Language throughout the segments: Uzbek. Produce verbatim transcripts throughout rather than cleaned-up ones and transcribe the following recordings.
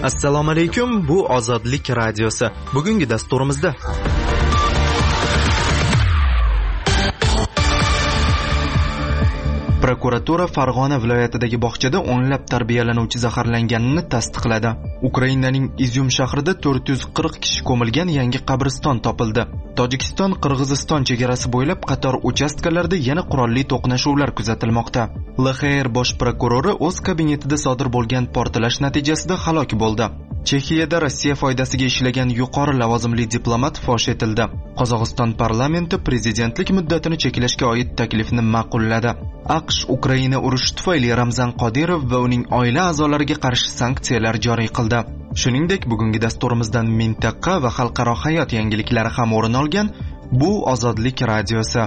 Assalomu alaykum, bu Ozodlik radiosi. Bugungi dasturimizda prokuratura Farg'ona viloyatidagi bog'chada o'nlab tarbiyalanuvchi zaharlanganini tasdiqladi. Ukrainaning Izyum shahrida to'rt yuz qirq kishi ko'milgan yangi qabriston topildi. Tojikiston-Qirg'iziston chegarasi bo'ylab qator uchastkalarda yana qurolli to'qnashuvlar kuzatilmoqda. L X R bosh prokurori o'z kabinetida sodir bo'lgan portlash natijasida halok bo'ldi. Chexiyada Rossiya foydasiga ishlagan yuqori lavozimli diplomat fosh etildi. Qozog'iston parlamenti prezidentlik muddatini cheklashga oid taklifni ma'qulladi. AQSh Ukraina urushi tufayli Ramzan Qodirov va uning oila a'zolariga qarshi sanksiyalar joriy qildi. Shuningdek, bugungi dasturimizdan mintaqa va xalqaro hayot yangiliklari ham o'rin olgan. Bu Ozodlik radiosi.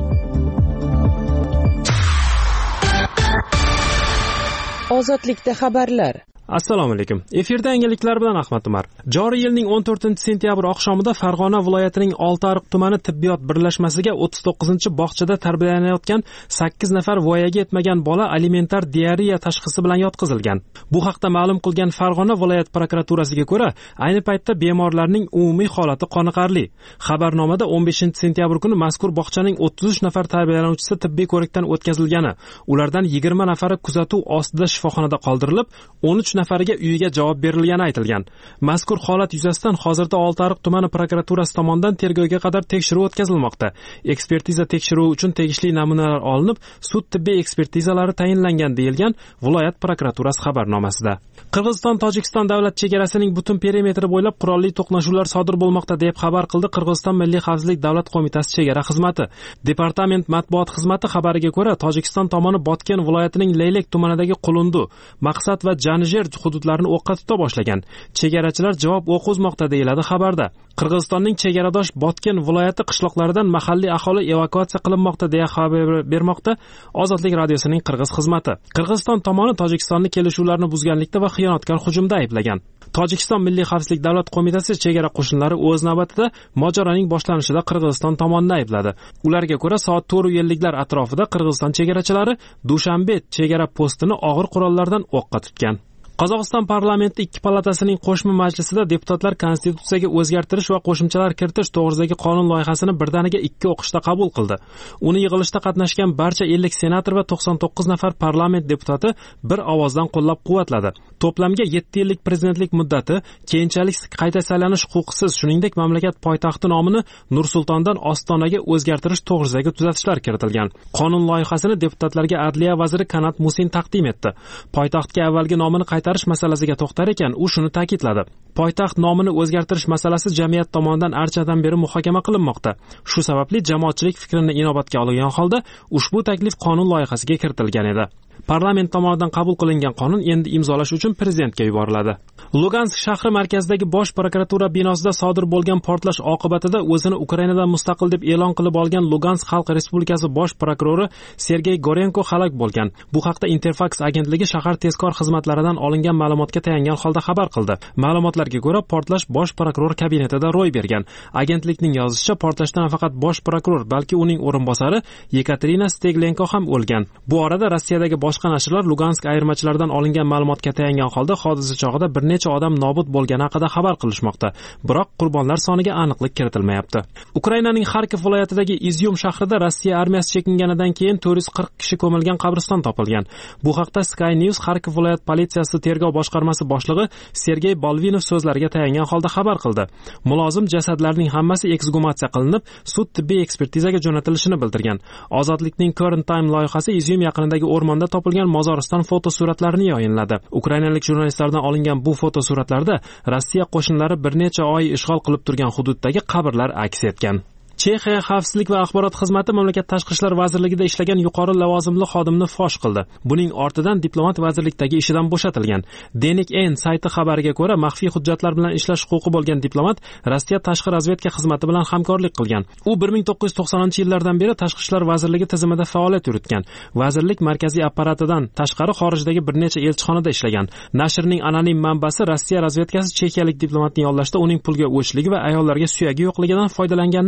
Ozodlikda xabarlar. Assalomu alaykum. Efirda yangiliklar bilan Ahmad Umar. Joriy yilning o'n to'rtinchi sentyabr oqshomida Farg'ona viloyatining Oltiariq tumani tibbiyot birlashmasiga o'ttiz to'qqizinchi bog'chada tarbiyalanayotgan sakkiz nafar voyaga yetmagan bola alimentar diareya tashxisi bilan yotqizilgan. Bu haqda ma'lum qilgan Farg'ona viloyat prokuraturasiga ko'ra, ayni paytda bemorlarning umumiy holati qoniqarli. Xabarnomada o'n beshinchi sentyabr kuni mazkur bog'chaning o'ttiz uch nafar tarbiyalanuvchisi tibbiy ko'rikdan o'tkazilgani, ulardan yigirma nafari kuzatuv ostida shifoxonada qoldirilib, o'n uch nafariga uyiga javob berilgani aytilgan. Mazkur holat yuzasidan hozirda Oltiariq tumani prokuraturasi tomonidan tergovga qadar tekshiruv o'tkazilmoqda. Ekspertiza tekshiruvi uchun tegishli namunalar olinib, sud tibbiy ekspertizalari tayinlangan deyilgan viloyat prokuraturasi xabarnomasida. Qirg'iziston-Tojikiston davlat chegarasining butun perimetri bo'ylab qurolli to'qnashuvlar sodir bo'lmoqda deb xabar qildi Qirg'iziston Milliy xavfsizlik davlat qo'mitasi chegara xizmati. Departament matbuot xizmati xabariga ko'ra, Tojikiston tomoni Botken viloyatining Leylek tumanidagi Qulundu, Maqsad va Janijer hududlarini o'qqa tuta boshlagan. Chegarachilar javob o'q uzmoqda deyiladi xabarda. Qirg'izistonning chegaradosh Botken viloyati qishloqlaridan mahalliy aholi evakuatsiya qilinmoqda deya xabar bermoqda Ozodlik radiosining qirg'iz xizmati. Qirg'iziston tomoni Tojikistonni kelishuvlarni buzganlikda va xiyonatkor hujumda ayblagan. Tojikiston Milliy xavfsizlik davlat qo'mitasi chegara qo'shinlari o'z navbatida mojaroning boshlanishida Qirg'iziston tomonini aybladi. Ularga ko'ra, soat to'rt elliklar atrofida Qirg'iziston chegarachilari Dushanbe chegara postini og'ir qurollardan o'qqa tutgan. Qozog'iston parlamenti ikki palatasining qo'shma majlisida deputatlar konstitutsiyaga o'zgartirish va qo'shimchalar kiritish to'g'risidagi qonun loyihasini birdaniga ikki o'qishda qabul qildi. Uni yig'ilishda qatnashgan barcha ellik senator va to'qson to'qqiz nafar parlament deputati bir ovozdan qo'llab-quvvatladi. To'plamga yetti yillik prezidentlik muddati, keyinchalik qayta saylanish huquqisiz, shuningdek mamlakat poytaxti nomini Nur-Sultondan Ostonaga o'zgartirish to'g'risidagi tuzatishlar kiritilgan. Qonun loyihasini deputatlarga Adliya vaziri Kanat Musin taqdim etdi. Poytaxtga avvalgi nomini qaytarish masalasiga to'xtar ekan, u shuni ta'kidladi. Poytaxt nomini o'zgartirish masalasi jamiyat tomonidan anchadan beri muhokama qilinmoqda. Shu sababli jamoatchilik fikrini inobatga olgan holda ushbu taklif qonun loyihasiga kiritilgan edi. Parlament tomonidan qabul qilingan qonun endi imzolash uchun prezidentga yuboriladi. Lugansk shahri markazidagi bosh prokuratura binosida sodir bo'lgan portlash oqibatida o'zini Ukrainadan mustaqil deb e'lon qilib olgan Lugansk Xalq Respublikasi bosh prokurori Sergey Gorenko halok bo'lgan. Bu haqda Interfax agentligi shahar tezkor xizmatlaridan olingan ma'lumotga tayangan holda xabar qildi. Ma'lumotlarga ko'ra, portlash bosh prokuror kabinetida ro'y bergan. Agentlikning yozishicha, portlashdan faqat bosh prokuror, balki uning o'rinbosari Yekaterina Steglenko ham o'lgan. Bu orada Rossiyadagi boshqa nashrlar Lugansk ayirmachilaridan olingan ma'lumotga tayangan holda hodisa chog'ida bir necha odam nobud bo'lgani haqida xabar qilishmoqda. Biroq qurbonlar soniga aniqlik kiritilmayapti. Ukrainaning Xarkov viloyatidagi Izyum shahrida Rossiya armiyasi chekinganidan keyin to'rt yuz qirq kishi ko'milgan qabriston topilgan. Bu haqda Sky News Xarkov viloyat politsiyasi tergov boshqarmasi boshlig'i Sergey Bolvinov so'zlariga tayangan holda xabar qildi. Mulozim jasadlarning hammasi eksgumatsiya qilinib, sud tibbiy ekspertizaga jo'natilishini bildirgan. Ozodlikning Current Time loyihasi Izyum yaqinidagi o'rmonda topilgan mozoriston fotosuratlarini yayinladi. Ukrainalik jurnalistlardan olingan bu fotosuratlarda Rossiya qo'shinlari bir necha oy ishg'ol qilib turgan hududdagi qabrlar aks etgan. Chexiya xavfsizlik va axborot xizmati mamlakat tashqi ishlar vazirligida ishlagan yuqori lavozimli xodimni fosh qildi. Buning ortidan diplomat vazirlikdagi ishidan bo'shatilgan. Denik N sayti xabariga ko'ra, maxfiy hujjatlar bilan ishlash huquqi bo'lgan diplomat Rossiya tashqi razvedka xizmati bilan hamkorlik qilgan. U bir ming to'qqiz yuz to'qsoninchi yillardan beri tashqi ishlar vazirligi tizimida faoliyat yuritgan. Vazirlik markaziy apparatidan tashqari xorijdagi bir necha elchixonada ishlagan. Nashrning anonim manbasi Rossiya razvedkasi chexiyalik diplomatni yollashda uning pulga o'chligi va ayollarga suyagi yo'qligidan foydalanganini iddao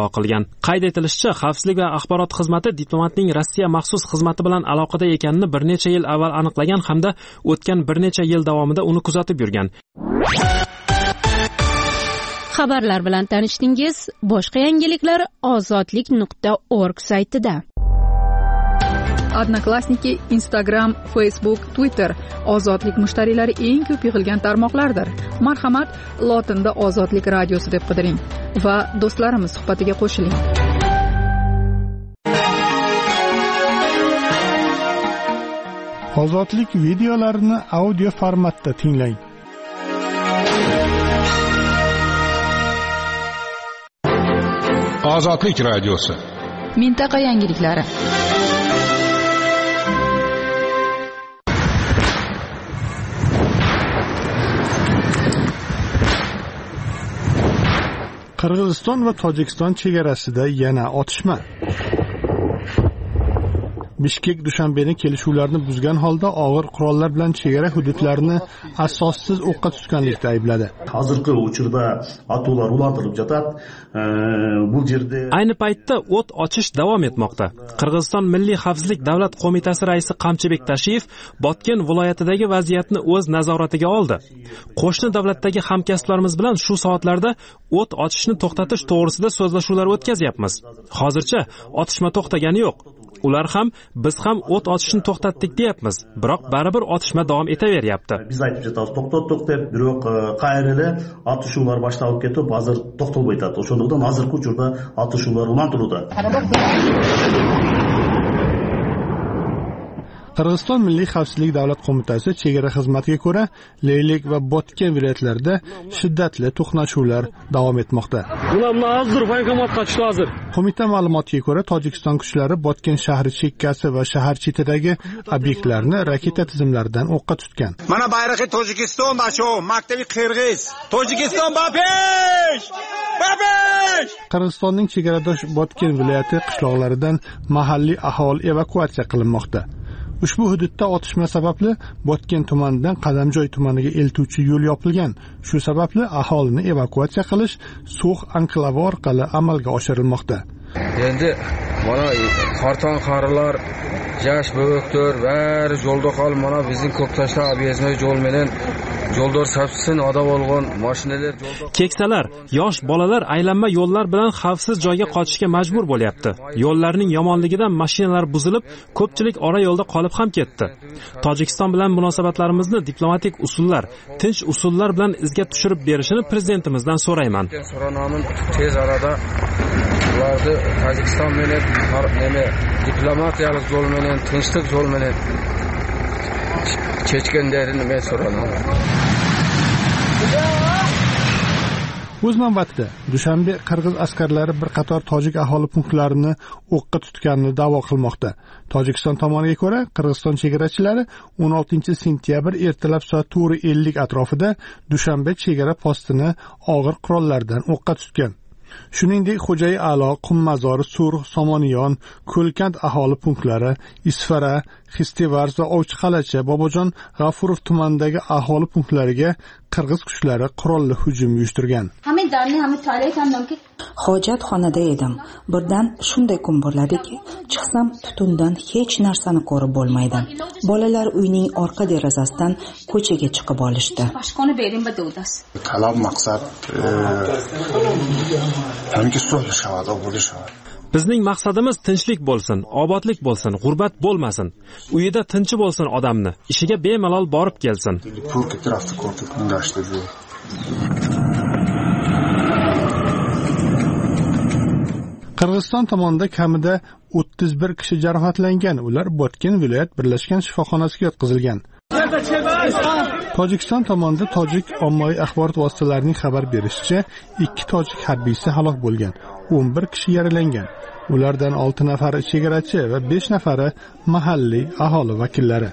da'vo qilgan. Qayd etilishicha, xavfsizlik va axborot xizmati diplomatning Rossiya maxsus xizmati bilan aloqada ekanini bir necha yil avval aniqlagan hamda o'tgan bir necha yil davomida uni kuzatib yurgan. Xabarlar bilan tanishdingiz. Boshqa yangiliklar ozodlik nuqta org saytida. Odnoklassniki, Instagram, Facebook, Twitter ozodlik mushtariylari eng ko'p yig'ilgan tarmoqlardir. Marhamat, lotinda ozodlik radiosi deb qidiring va do'stlarimiz suhbatiga qo'shiling. Ozodlik videolarini audio formatda tinglang. Ozodlik radiosi. Mintaqa yangiliklari. Qirg'iziston va Tojikiston chegarasida yana otishma. Bishkek Dushanbeni kelishuvlarni buzgan holda og'ir qurollar bilan chegara hududlarini asossiz o'qqa tutganlikda aybladi. Hozirgi uchurda atuvlar ulartirib жатат. Bu yerda ayni paytda o't ochish davom etmoqda. Qirg'iziston Milliy xavfsizlik davlat qo'mitasi raisi Qamchibek Tashiyev Botken viloyatidagi vaziyatni o'z nazoratiga oldi. Qo'shni davlatdagi hamkasblarimiz bilan shu soatlarda o't ochishni to'xtatish to'g'risida so'zlashuvlar o'tkazyapmiz. Hozircha otishma to'xtagani yo'q. Ular ham biz ham o't ochishni to'xtatdik deyapmiz, biroq baribir otishma davom etaveryapti. Biz aytib жатабыз, to'xtatdik deb, biroq qayerda otishuvlar boshlanib ketib, hozir to'xtalmay turadi. O'shundan hozirgi uchurda otishuvlar ulantirildi. Qirg'iziston Milliy xavfsizlik davlat qo'mitasi chegara xizmatiga ko'ra, Leylik va Botken viloyatlarida shiddatli to'qnashuvlar davom etmoqda. Qo'mita ma'lumotiga ko'ra, Tojikiston kuchlari Botken shahri chekkasi va shahar chetidagi obyektlarni raketa tizimlaridan o'qqa tutgan. Mana bayrog'i Tojikiston basho, maktabi Qirg'iz. Tojikiston bapesh! Bapesh! Qirg'izistonning chegaradosh Botken viloyati qishloqlaridan mahalliy aholi evakuatsiya qilinmoqda. Ushbu hududda otishma sababli Botken tumanidan Qadamjoy tumaniga eltuvchi yo'l yopilgan. Shu sababli aholini evakuatsiya qilish So'x anklavi orqali amalga oshirilmoqda. Endi mana qarton qarilar, yosh bo'ktor bari yo'lda qolib, mana bizning Ko'ktashlar obyezdnoy yo'l bilan yo'ldor sabsin oda bo'lgan mashinalar yo'lda. Keksalar, yosh bolalar aylanma yo'llar bilan xavfsiz joyga qochishga majbur bo'lyapti. Yo'llarning yomonligidan mashinalar buzilib, ko'pchilik ora yo'lda qolib ham ketdi. Tojikiston bilan munosabatlarimizni diplomatik usullar, tinch usullar bilan izga tushirib berishini prezidentimizdan so'rayman. So'ronamin tez arada ularni Tojikiston bilan nima diplomatiyalik yo'l bilan, tinchlik yo'l bilan chechganlarini men so'raman. O'z navbatida Dushanbe qirg'iz askarlari bir qator tojik aholi punktlarini o'qqa tutganini da'vo qilmoqda. Tojikiston tomoniga ko'ra, Qirg'iziston chegarachilari o'n oltinchi sentyabr ertalab soat to'rt ellik atrofida Dushanbe chegara postini og'ir qurollardan o'qqa tutgan. Shuningdek, Xo'jayi A'lo, Qummazor, Surx, Somoniyon, Ko'lkand aholi punktlari, Isfara, Xistivars va Ovchiqalacha, Bobojon, G'afurov tumanidagi aholi punktlariga qirg'iz kuchlari qurolli hujum uyushtirgan. Hojatxonada edim. Birdan shunday kun bo'ladiki, chiqsam tutundan hech narsani ko'rib bo'lmaydi. Bolalar uyning orqa derazasidan ko'chaga chiqib olishdi. Kalab maqsad hamki sulh shavada bo'lishi. Bizning maqsadimiz tinchlik bo'lsin, obodlik bo'lsin, g'urbat bo'lmasin. Uyida tinchi bo'lsin odamni, ishiga bemalol borib kelsin. Qirg'iziston tomonida kamida o'ttiz bir kishi jarohatlangan. Ular Botken viloyat birlashgan shifoxonasiga yotqizilgan. Tojikiston tomonida tojik ommaviy axborot vositalarining xabar berishicha, ikki tojik harbiysi halok bo'lgan, o'n bir kishi yaralangan. Ulardan olti nafari chegarachi va besh nafari mahalliy aholi vakillari.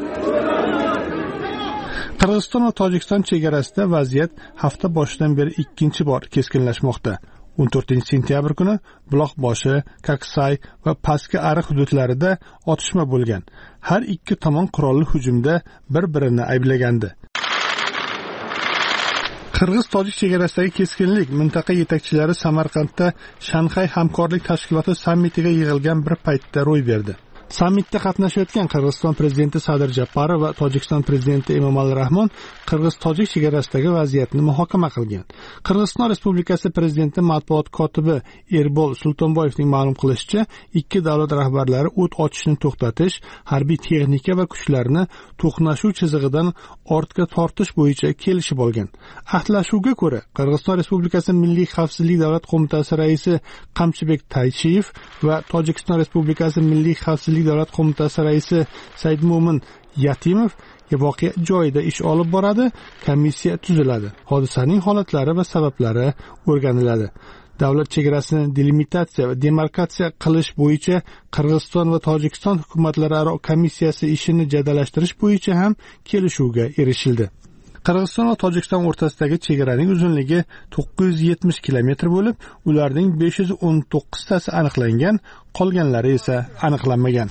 Qirg'iziston va Tojikiston chegarasida vaziyat hafta boshidan beri ikkinchi bor keskinlashmoqda. o'n to'rtinchi sentyabr kuni Buloqboshi, Kaksay va Pastki Ariq hududlarida otishma bo'lgan. Har ikki tomon qurolli hujumda bir-birini ayblagandi. Qirg'iz-tojik chegarasidagi keskinlik mintaqa yetakchilari Samarqandda Shanxay hamkorlik tashkiloti sammitiga yig'ilgan bir paytda ro'y berdi. Sammitda qatnashayotgan Qirg'iziston prezidenti Sadir Japarov va Tojikiston prezidenti Emomali Rahmon Qirg'iz-tojik chegarasidagi vaziyatni muhokama qilgan. Qirg'iziston Respublikasi prezidenti matbuot kotibi Erbol Sultonboyevning ma'lum qilishicha, ikki davlat rahbarlari o't ochishni to'xtatish, harbiy texnika va kuchlarni to'qnashuv chizig'idan ortga tortish bo'yicha kelishib olgan. Ahdlashuvga ko'ra, Qirg'iziston Respublikasi Milliy xavfsizlik davlat qo'mitasi raisi Qamchibek Tayshiyev va Tojikiston Respublikasi Milliy xavfsizlik davlat qo'mitasi raisi Saidmo'min Yatimov voqea joyida ish olib boradi, komissiya tuziladi. Hodisaning holatlari va sabablari o'rganiladi. Davlat chegarasini delimitatsiya va demarkatsiya qilish bo'yicha Qirg'iziston va Tojikiston hukumatlararo komissiyasi ishini jadallashtirish bo'yicha ham kelishuvga erishildi. Qirg'iziston va Tojikiston o'rtasidagi chegaraning uzunligi to'qqiz yuz yetmish kilometr bo'lib, ularning besh yuz o'n to'qqiztasi aniqlangan, qolganlari esa aniqlanmagan.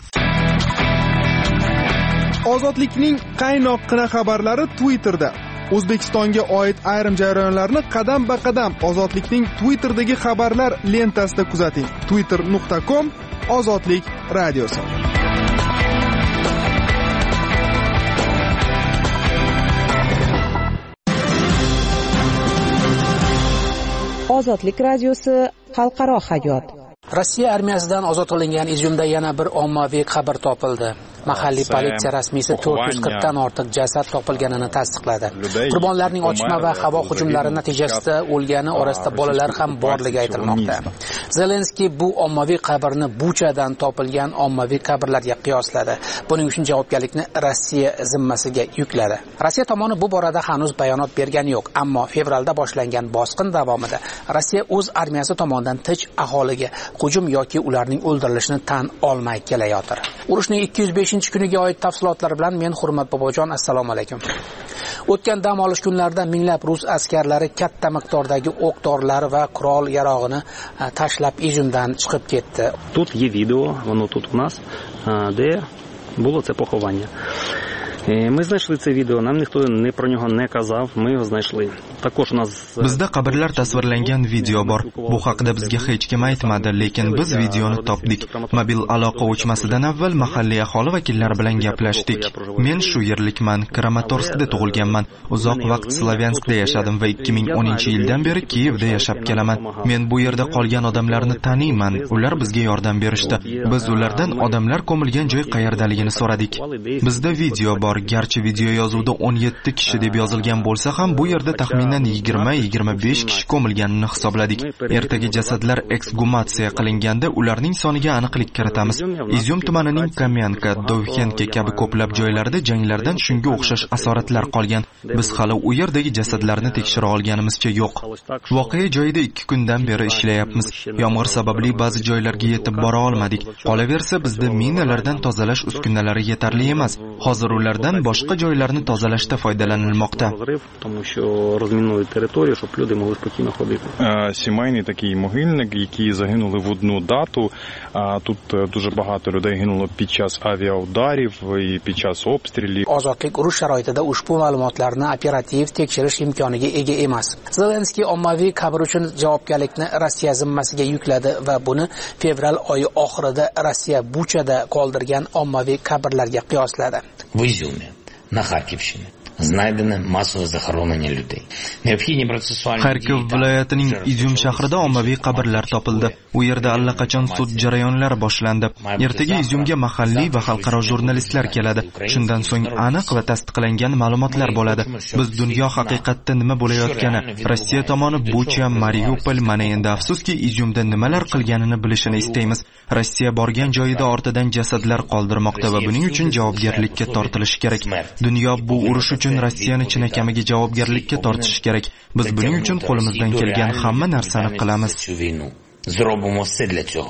Ozodlikning qaynoqqina xabarlari Twitterda. O'zbekistonga oid ayrim jarayonlarni qadam-ba-qadam Ozodlikning Twitterdagi xabarlar lentasida kuzating. twitter nuqta com Ozodlik radiosi. Ozodlik radiosi xalqaro hayot. Rossiya armiyasidan ozod qilingan Izyumda yana bir ommaviy qabr topildi. Mahalliy politsiya rasmiysi to'rt yuz qirqdan ortiq jasad topilganini tasdiqladi. Qurbonlarning otishma va havo hujumlari natijasida o'lgani orasida bolalar ham borligi aytilmoqda. Zelenskiy bu ommaviy qabrni Buchadan topilgan ommaviy qabrlarga qiyosladi. Buning uchun javobgarlikni Rossiya zimmasiga yukladi. Rossiya tomoni bu borada hanuz bayonot bergani yo'q, ammo fevralda boshlangan bosqin davomida Rossiya o'z armiyasi tomonidan tinch aholiga hujum yoki ularning o'ldirilishini tan olmay kelayotir. Urushning ikki yuz beshinchi kuniga oid tafsilotlar bilan men Hurmat Bobojon, assalomu alaykum. O'tgan dam olish kunlarida minglab rus askarlari katta miqdordagi o'q-dorilar va qurol yarog'ini tashlab Izyumdan chiqib ketdi. Тут є відео, воно тут у нас, де було це поховання. Ми знайшли це відео, нам ніхто не про нього не казав, ми його знайшли. Також у нас Bizda qabrlar tasvirlangan video bor. Bu haqida bizga hech kim aytmadi, lekin biz videoni topdik. Mobil aloqa o'chmasidan avval mahalliy aholi vakillari bilan gaplashdik. Men shu yerlikman, Kramatorskda tug'ilganman. Uzoq vaqt Slavyanskda yashadim va ikki ming o'ninchi yildan beri Kiyevda yashab kelaman. Men bu yerda qolgan odamlarni taniyman. Ular bizga yordam berishdi. Biz ulardan odamlar ko'milgan joy qayerdaligini so'radik. Bizda video bor. Garchi video yozuvda o'n yetti kishi deb yozilgan bo'lsa ham, bu yerda taxminan yigirma yigirma besh kishi ko'milganini hisobladik. Ertaga jasadlar eksgumatsiya qilinganda ularning soniga aniqlik kiritamiz. Izyum tumanining Kamyanka, Dovxenka kabi ko'plab joylarida janglardan shunga o'xshash asoratlar qolgan. Biz hali u yerdagi jasadlarni tekshira olganimizcha yo'q. Voqea joyida ikki kundan beri ishlayapmiz. Yomg'ir sababli ba'zi joylarga yetib bora olmadik. Qolaversa, bizda minalardan tozalash uskunalari yetarli emas. Hozir ulardan boshqa joylarni tozalashda foydalanilmoqda. Сімейний такий могильник, які загинули в одну дату. Тут дуже багато людей гинуло під час авіаударів і під час обстрілів. Ozodlik urush sharoitida ushbu ma'lumotlarni operativ tekshirish imkoniga ega emas. Zelenskiy ommaviy qabr uchun javobgarlikni Rossiya zimmasiga yukladi va buni fevral oyi oxirida Rossiya Buchada qoldirgan ommaviy qabrlarga qiyosladi. В Ізюмі, на Харківщині, знайдене масове захоронення людей. Необхідні процесуальні Xarkov viloyatining Izyum shahrida ommaviy qabrlar topildi. U yerda allaqachon sud jarayonlari boshlandi. Ertaga Izyumga mahalliy va xalqaro jurnalistlar keladi. Shundan so'ng aniq va tasdiqlangan ma'lumotlar bo'ladi. Biz dunyo haqiqatda nima bo'layotgani, Rossiya tomoni Bucha, Mariupol, mana endi afsuski Izyumda nimalar qilganini bilishini istaymiz. Rossiya borgan joyida ortidan jasadlar qoldirmoqda va buning uchun javobgarlikka tortilishi kerak. Dunyo bu urush uchun Rossiyani chinakamiga javobgarlikka tortishi kerak. Biz buning uchun qo'limizdan kelgan hamma narsani qilamiz. Зробимо все для цього.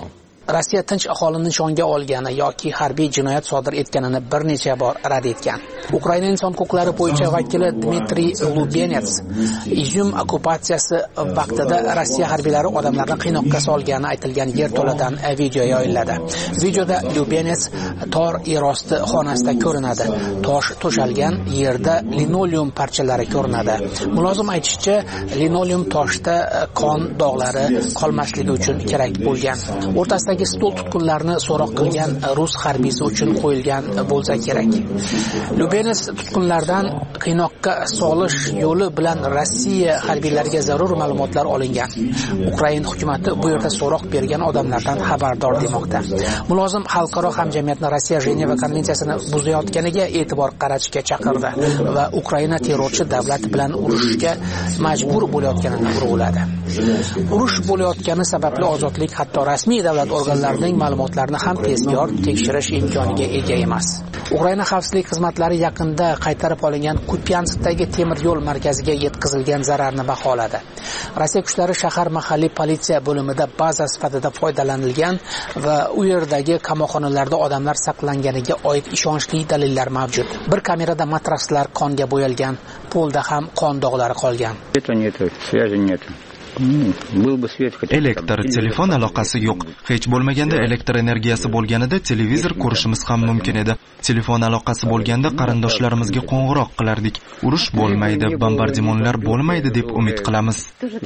Rossiya tinch aholini nishonga olgani yoki harbiy jinoyat sodir etganini bir necha bor rad etgan. Ukraina inson huquqlari bo'yicha vakili Dmitriy Lubenets Izyum okkupatsiyasi vaqtida Rossiya harbiylari odamlarni qiynoqqa solgani aytilgan yerto'ladan video yoyiladi. Videoda Lubenets tor yerosti xonasida ko'rinadi. Tosh to'shalgan yerda linoleum parchalari ko'rinadi. Mulozim aytishicha, linoleum toshda qon dog'lari qolmasligi uchun kerak bo'lgan. O'rtasidagi stol tutqunlarini so'roq qilgan rus harbiysi uchun qo'yilgan bo'lsa kerak. Lubenets tutqunlardan qiynoqqa solish yo'li bilan Rossiya harbiylariga zarur ma'lumotlar olingan. Ukraina hukumatı bu yerda so'roq bergan odamlardan xabardor demoqda. Mulozim xalqaro hamjamiyatni Rossiya Jeneva konvensiyasini buzayotganiga e'tibor qaratishga chaqirdi va Ukraina terrorchi davlat bilan urushga majbur bo'layotganini urg'uladi. Urush bo'layotgani sababli ozodlik hatto rasmiy davlat organlarining ma'lumotlarini ham tezkor tekshirish imkoniga ega emas. Ukraina xavfsizlik xizmatlari yaqinda qaytarib olingan Kupyanskdagi temir yo'l markaziga yetkazilgan zararni baholadi. Rossiya kuchlari shahar mahalliy politsiya bo'limida baza sifatida foydalanilgan va u yerdagi qamoqxonalarda odamlar saqlanganiga oid ishonchli dalillar mavjud. Bir kamerada matraslar qonga bo'yalgan, polda ham qon dog'lari qolgan. Elektr, telefon aloqasi yo'q. Hech bo'lmaganda elektr energiyasi bo'lganida televizor ko'rishimiz ham mumkin edi. Telefon aloqasi bo'lganda qarindoshlarimizga qo'ng'iroq qilardik. Urush bo'lmaydi, bombardimonlar bo'lmaydi deb umid qilamiz.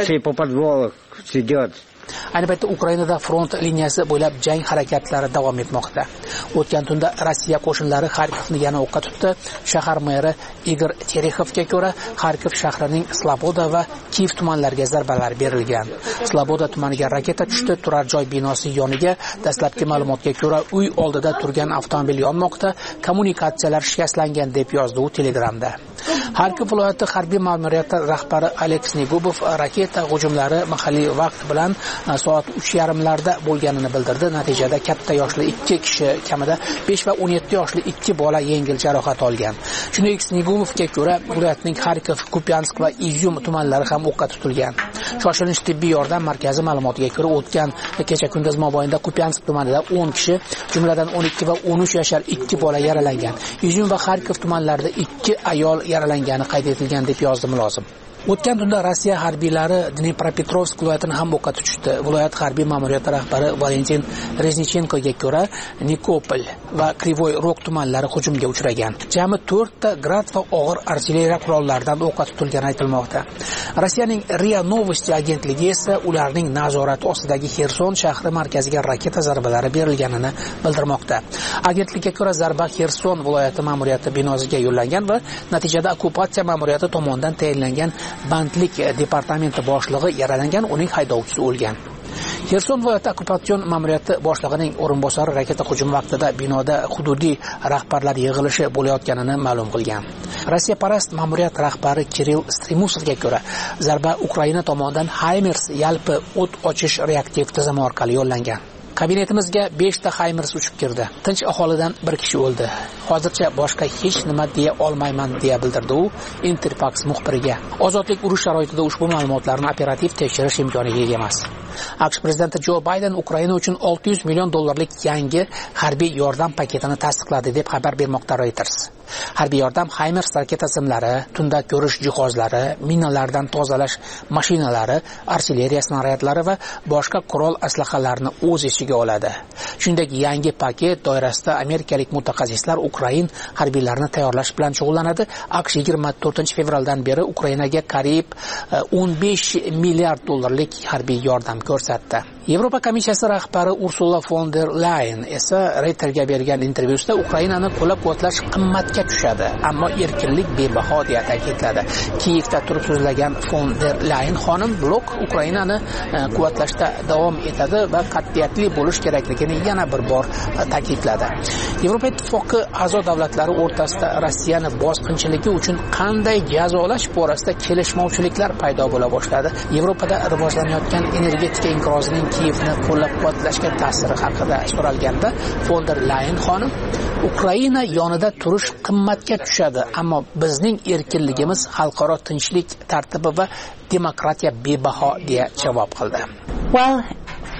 Ayni paytda Ukrainada front liniyasi bo'ylab jang harakatlari davom etmoqda. O'tgan tunda Rossiya qo'shinlari Xarkovni yana o'qqa tutdi. Shahar meri Igor Terekhovga ko'ra, Xarkov shahrining Sloboda va Kiyev tumanlariga zarbalar berilgan. Sloboda tumaniga raketa tushdi, turar joy binosi yoniga. Dastlabki ma'lumotga ko'ra, uy oldida turgan avtomobil yonmoqda, kommunikatsiyalar shikastlangan deb yozdi u Telegramda. Xarkov viloyati harbiy ma'muriyati rahbari Aleks Negubov raketa hujumlari mahalliy vaqt bilan soat uch yarim larda bo'lganini bildirdi. Natijada katta yoshli ikki kishi, kamida besh va o'n yetti yoshli ikki bola yengil jarohat olgan. Shuningdek, Snegumovga ko'ra, viloyatning Xarkov, Kupyansk va Izyum tumanlari ham o'qqa tutilgan. Shoshilinch tibbiy yordam markazi ma'lumotiga ko'ra, o'tgan kecha kunduz mobaynida Kupyansk tumanida o'n kishi, jumladan o'n ikki va o'n uch yashar ikki bola yaralangan. Izyum va Xarkov tumanlarida ikki ayol yaralangani qayd etilgan deb yozdi mulozim. O'tgan tunda Rossiya harbiylari Dnepropetrovsk viloyatini ham o'qqa tutishdi. Viloyat harbiy ma'muriyati rahbari Valentin Reznichenkoga ko'ra, Nikopol va Krivoy Rog tumanlari hujumga uchragan. Jami to'rtta grad va og'ir artilleriya qurollaridan o'qqa tutilgani aytilmoqda. Rossiyaning RIA Novosti agentligi esa ularning nazorati ostidagi Xerson shahri markaziga raketa zarbalari berilganini bildirmoqda. Agentlikka ko'ra, zarba Xerson viloyati ma'muriyati binosiga yo'llangan va natijada okkupatsiya ma'muriyati tomonidan tayinlangan bandlik departamenti boshlig'i yaralangan, uning haydovchisi o'lgan. Xerson viloyati okkupatsion ma'muriyati boshlig'ining o'rinbosari raketa hujumi vaqtida binoda hududiy rahbarlar yig'ilishi bo'layotganini ma'lum qilgan. Rossiya parast ma'muriyat rahbari Kirill Strimusovga ko'ra, zarba Ukraina tomonidan HIMARS yalpi o't ochish reaktiv tizimi orqali yo'llangan. Kabinetimizga besh ta HIMARS uchib kirdi. Tinch aholidan bir kishi o'ldi. Hozircha boshqa hech nima deya olmayman deya bildirdi u Interfax muxbiriga. Ozodlik urush sharoitida ushbu ma'lumotlarni operativ tekshirish imkoniga ega emas. AQSh prezidenti Jo Bayden Ukraina uchun olti yuz million dollarlik yangi harbiy yordam paketini tasdiqladi deb xabar bermoqda Reuters. Harbiy yordam HIMARS raketa simlari, tunda ko'rish jihozlari, minalardan tozalash mashinalari, artilleriya snaryadlari va boshqa qurol aslahalarni o'z ichiga oladi. Shuningdek, yangi paket doirasida amerikalik mutaxassislar Ukrain harbiylarini tayyorlash bilan shug'ullanadi. AQSh yigirma to'rtinchi fevraldan beri Ukrainaga qariyb o'n besh milliard dollarlik harbiy yordam ko'rsatdi. Yevropa komissiyasi rahbari Ursula von der Leyen esa Reutersga bergan intervyusida Ukrainani qo'llab-quvvatlash qimmatga tushadi, ammo erkinlik bebaho deya ta'kidladi. Kiyevda turib so'zlagan von der Leyen xonim blok Ukrainani quvvatlashda davom etadi va qat'iyatli bo'lish kerakligini yana bir bor ta'kidladi. Yevropa ittifoqi a'zo davlatlari o'rtasida Rossiyani bosqinchiligi uchun qanday jazolash borasida kelishmovchiliklar paydo bo'la boshladi. Yevropada rivojlanayotgan energetika inqirozining Kiyevni qo'llab-quvvatlashga ta'siri haqida so'ralganda von der Leyen xonim Ukraina yonida turish qimmatga tushadi, ammo bizning erkinligimiz, xalqaro tinchlik tartibi va demokratiya bebaho deya javob qildi. Well,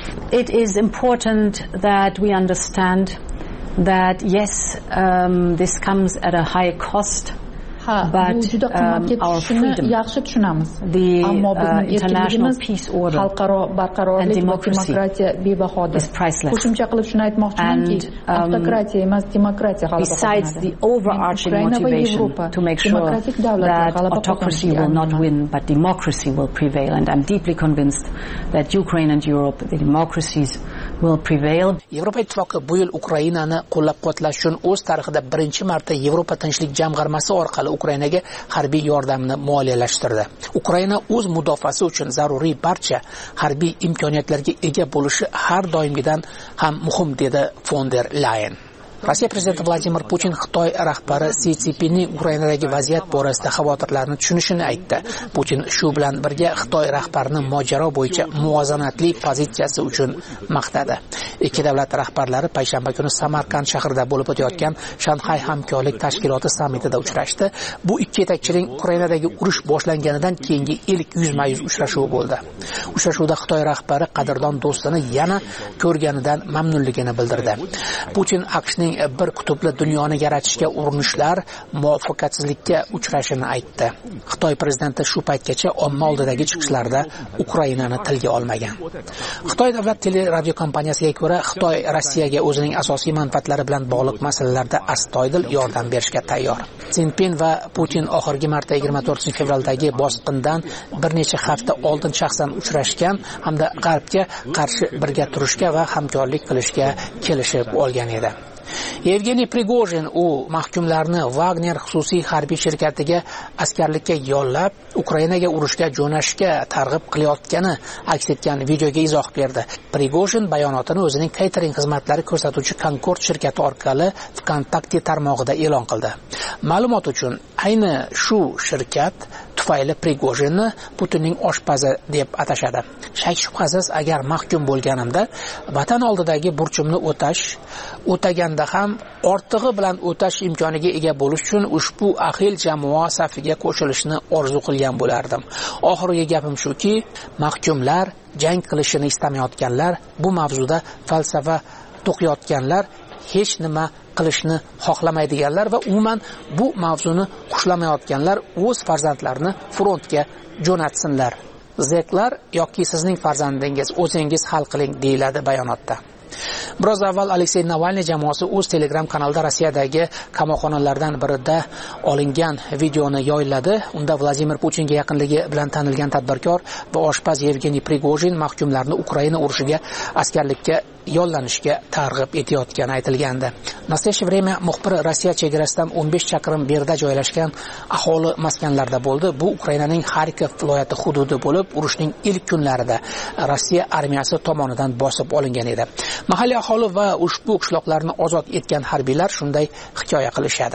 It is important that we understand that yes, um, this comes at a high cost. Ha, bu juda qimmat ketishini yaxshi tushunamiz. Ammo bizning erkinligimiz, xalqaro barqarorlik va demokratiya bebahodir. Qo'shimcha qilib shuni aytmoqchimanki, avtokratiya emas, demokratiya g'alaba besides the overarching motivation to make sure that autocracy will not win, but democracy will prevail. And I'm deeply convinced that Ukraine and Europe, the democracies will prevail. Yevropa ittifoqi bu yil Ukrainani qo'llab-quvvatlash uchun o'z tarixida birinchi marta Yevropa tinchlik jamg'armasi orqali Ukrainaga harbiy yordamni moliyalashtirdi. Ukraina o'z mudofaasi uchun zaruriy barcha harbiy imkoniyatlarga ega bo'lishi har doimgidan ham muhim, dedi von der Leyen. Rossiya prezidenti Vladimir Putin Xitoy rahbari Si Szinpinning Ukrainadagi vaziyat borasida xavotirlarni tushunishini aytdi. Putin shu bilan birga Xitoy rahbarini mojaro bo'yicha muvozanatli pozitsiyasi uchun maqtadi. Ikki davlat rahbarlari payshanba kuni Samarqand shahrida bo'lib o'tayotgan Shanxay hamkorlik tashkiloti sammitida uchrashdi. Bu ikki yetakchining Ukrainadagi urush boshlanganidan keyingi ilk yuzma-yuz uchrashuv bo'ldi. Uchrashuvda Xitoy rahbari qadrdon do'stini yana ko'rganidan mamnunligini bildirdi. Putin AQShning bir qutbli dunyoni yaratishga urinishlar muvaffaqiyatsizlikka uchrashini aytdi. Xitoy prezidenti shu paytgacha omma oldidagi chiqishlarda Ukrainani tilga olmagan. Xitoy davlat teleradio kompaniyasiga ko'ra, Xitoy Rossiyaga o'zining asosiy manfaatlari bilan bog'liq masalalarda astoydil yordam berishga tayyor. Szinpin va Putin oxirgi marta yigirma to'rtinchi fevraldagi bosqindan bir necha hafta oldin shaxsan uchrashgan hamda G'arbga qarshi birga turishga va hamkorlik qilishga kelishib olgan edi. Yevgeniy Prigojin u mahkumlarni Wagner xususiy harbiy shirkatiga askarlikka yollab, Ukrainaga urushga jo'nashga targ'ib qilayotgani aks etgan videoga izoh berdi. Prigojin bayonotini o'zining catering xizmatlari ko'rsatuvchi Concord shirkati orqali VKontakte tarmog'ida e'lon qildi. Ma'lumot uchun, ayni shu shirkat tufayli Prigojinni Putinning oshpazi deb atashadi. Shak shubhasiz, agar mahkum bo'lganimda vatan oldidagi burchimni o'tash, o'taganda ham ortig'i bilan o'tash imkoniga ega bo'lish uchun ushbu ahil jamoa safiga qo'shilishni orzu qilgan bo'lardim. Oxirgi gapim shuki, mahkumlar, jang qilishini istamayotganlar, bu mavzuda falsafa to'qiyotganlar, hech nima qilishni xohlamaydiganlar va umuman bu mavzuni xushlamayotganlar o'z farzandlarini frontga jo'natsinlar. Zeklar yoki sizning farzandingiz o'zingiz hal qiling, deyiladi bayonotda. Biroz avval Aleksey Navalniy jamoasi o'z Telegram kanalida Rossiyadagi qamoqxonalardan birida olingan videoni yo'lladi. Unda Vladimir Putinga yaqinligi bilan tanilgan tadbirkor va oshpaz Yevgeniy Prigojin mahkumlarni Ukraina urushiga askarlikka yollanishga targ'ib etayotgani aytilgandi. Nastoyeshiy время muxbiri Rossiya chegarasidan o'n besh chaqirim berida joylashgan aholi maskanlarida bo'ldi. Bu Ukrainaning Xarkov viloyati hududi bo'lib, urushning ilk kunlarida Rossiya armiyasi tomonidan bosib olingan edi. Mahalliy aholi va ushbu qishloqlarni ozod etgan harbiylar shunday hikoya qilishadi.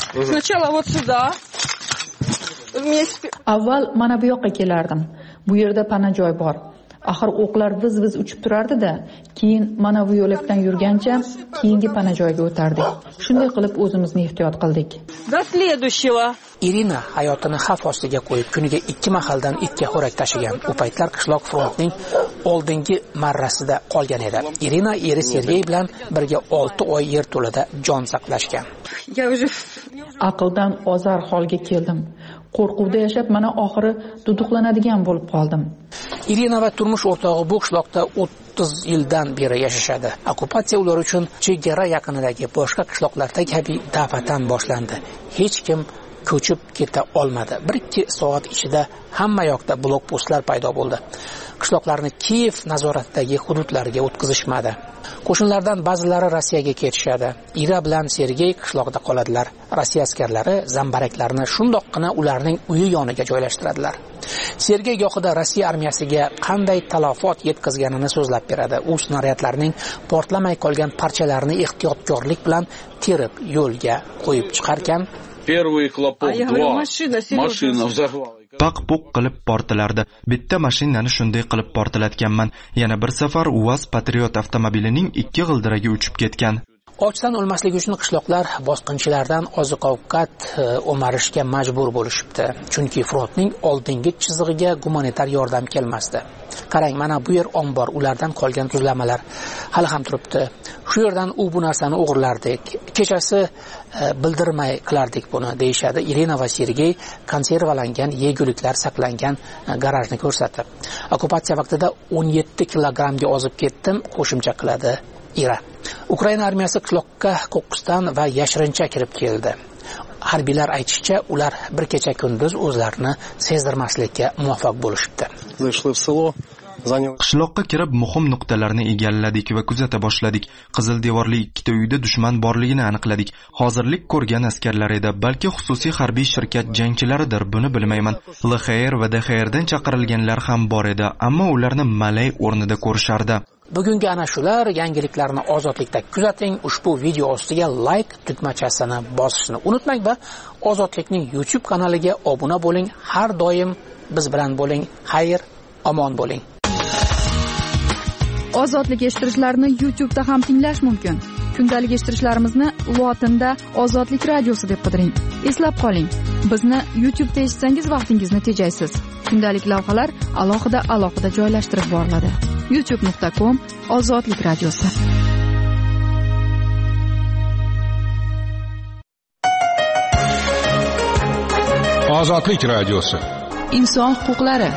Avval mana bu yoqqa kelardim. Bu yerda pana joy bor. Axir o'qlar viz-viz uchib turardi-da, keyin mana bu yo'lakdan yurgancha keyingi pana joyga o'tardik. Shunday qilib o'zimizni ehtiyot qildik. Irina hayotini xavf ostiga qo'yib, kuniga ikki mahaldan itga xo'rak tashigan. U paytlar qishloq frontning oldingi marrasida qolgan edi. Irina eri Sergey bilan birga olti oy yerto'lada jon saqlashgan. Aqldan ozar holga keldim. Qo'rquvda yashab, mana oxiri duduqlanadigan bo'lib qoldim. Irina va turmush o'rtog'i bu qishloqda o'ttiz yildan beri yashashadi. Okkupatsiya ular uchun chegara yaqinidagi boshqa qishloqlarda kabi dafatan boshlandi. Hech kim ko'chib keta olmadi. bir ikki soat ichida hamma yoqda blokpostlar paydo bo'ldi. Qishloqlarni Kiyev nazoratidagi hududlarga o'tkazishmadi. Qo'shinlardan ba'zilari Rossiyaga ketishadi. Ira bilan Sergey qishloqda qoladilar. Rossiya askarlari zambaraklarni shundoqqina ularning uyi yoniga joylashtiradilar. Sergey gohida Rossiya armiyasiga qanday talafot yetkazganini so'zlab beradi. U snaryadlarning portlamay qolgan parchalarini ehtiyotkorlik bilan terib yo'lga qo'yib chiqarkan, Первый хлопок, два, машина взорвалась. Paq-puq qilib portlardi. Bitta mashinani shunday qilib portlatganman. Yana bir safar U A Z Patriot avtomobilining ikki g'ildiragi uchib ketgan. ochdan o'lmasligi uchun qishloqlar bosqinchilardan oziq-ovqat o'marishga majbur bo'lishibdi, chunki frontning oldingi chizig'iga gumanitar yordam kelmasdi. Qarang, mana bu yer ombor, ulardan qolgan tuzlamalar hali ham turibdi. Shu yerdan u bu narsani o'g'irlardik. Kechasi bildirmay qilardik buni, deyshadi Irina va Sergey konservalangan yeguliklar saqlangan garajni ko'rsatib. Okkupatsiya vaqtida o'n yetti kilogrammga ozib ketdim, qo'shimcha qiladi Ira. Ukraina armiyasi qishloqqa qo'qqisdan va yashirincha kirib keldi. Harbiylar aytishicha, ular bir kecha kunduz o'zlarini sezdirmaslikka muvaffaq bo'lishibdi. Qishloqqa kirib muhim nuqtalarni egalladik va kuzata boshladik. Qizil devorli ikkita uyda dushman borligini aniqladik. Hozirlik ko'rgan askarlar edi, balki xususiy harbiy shirkat jangchilaridir, buni bilmayman. L X R va D X R dan chaqirilganlar ham bor edi, ammo ularni malay o'rnida ko'rishardi. Bugungi ana shular yangiliklarni Ozodlikda kuzating. Ushbu video ostiga like tugmachasini bosishni unutmang va Ozodlikning YouTube kanaliga obuna bo'ling. Har doim biz bilan bo'ling. Xayr, omon bo'ling. Ozodlik eshittirichlarini YouTube'da ham tinglash mumkin. Kundalik eshittirishlarimizni lotinda Ozodlik radiosi deb qidiring. Eslab qoling, bizni YouTube'da eshitsangiz vaqtingizni tejaysiz. Kundalik lavhalar alohida alohida joylashtirib boriladi. youtube nuqta com Ozodlik radiosi. Ozodlik radiosi. Inson huquqlari.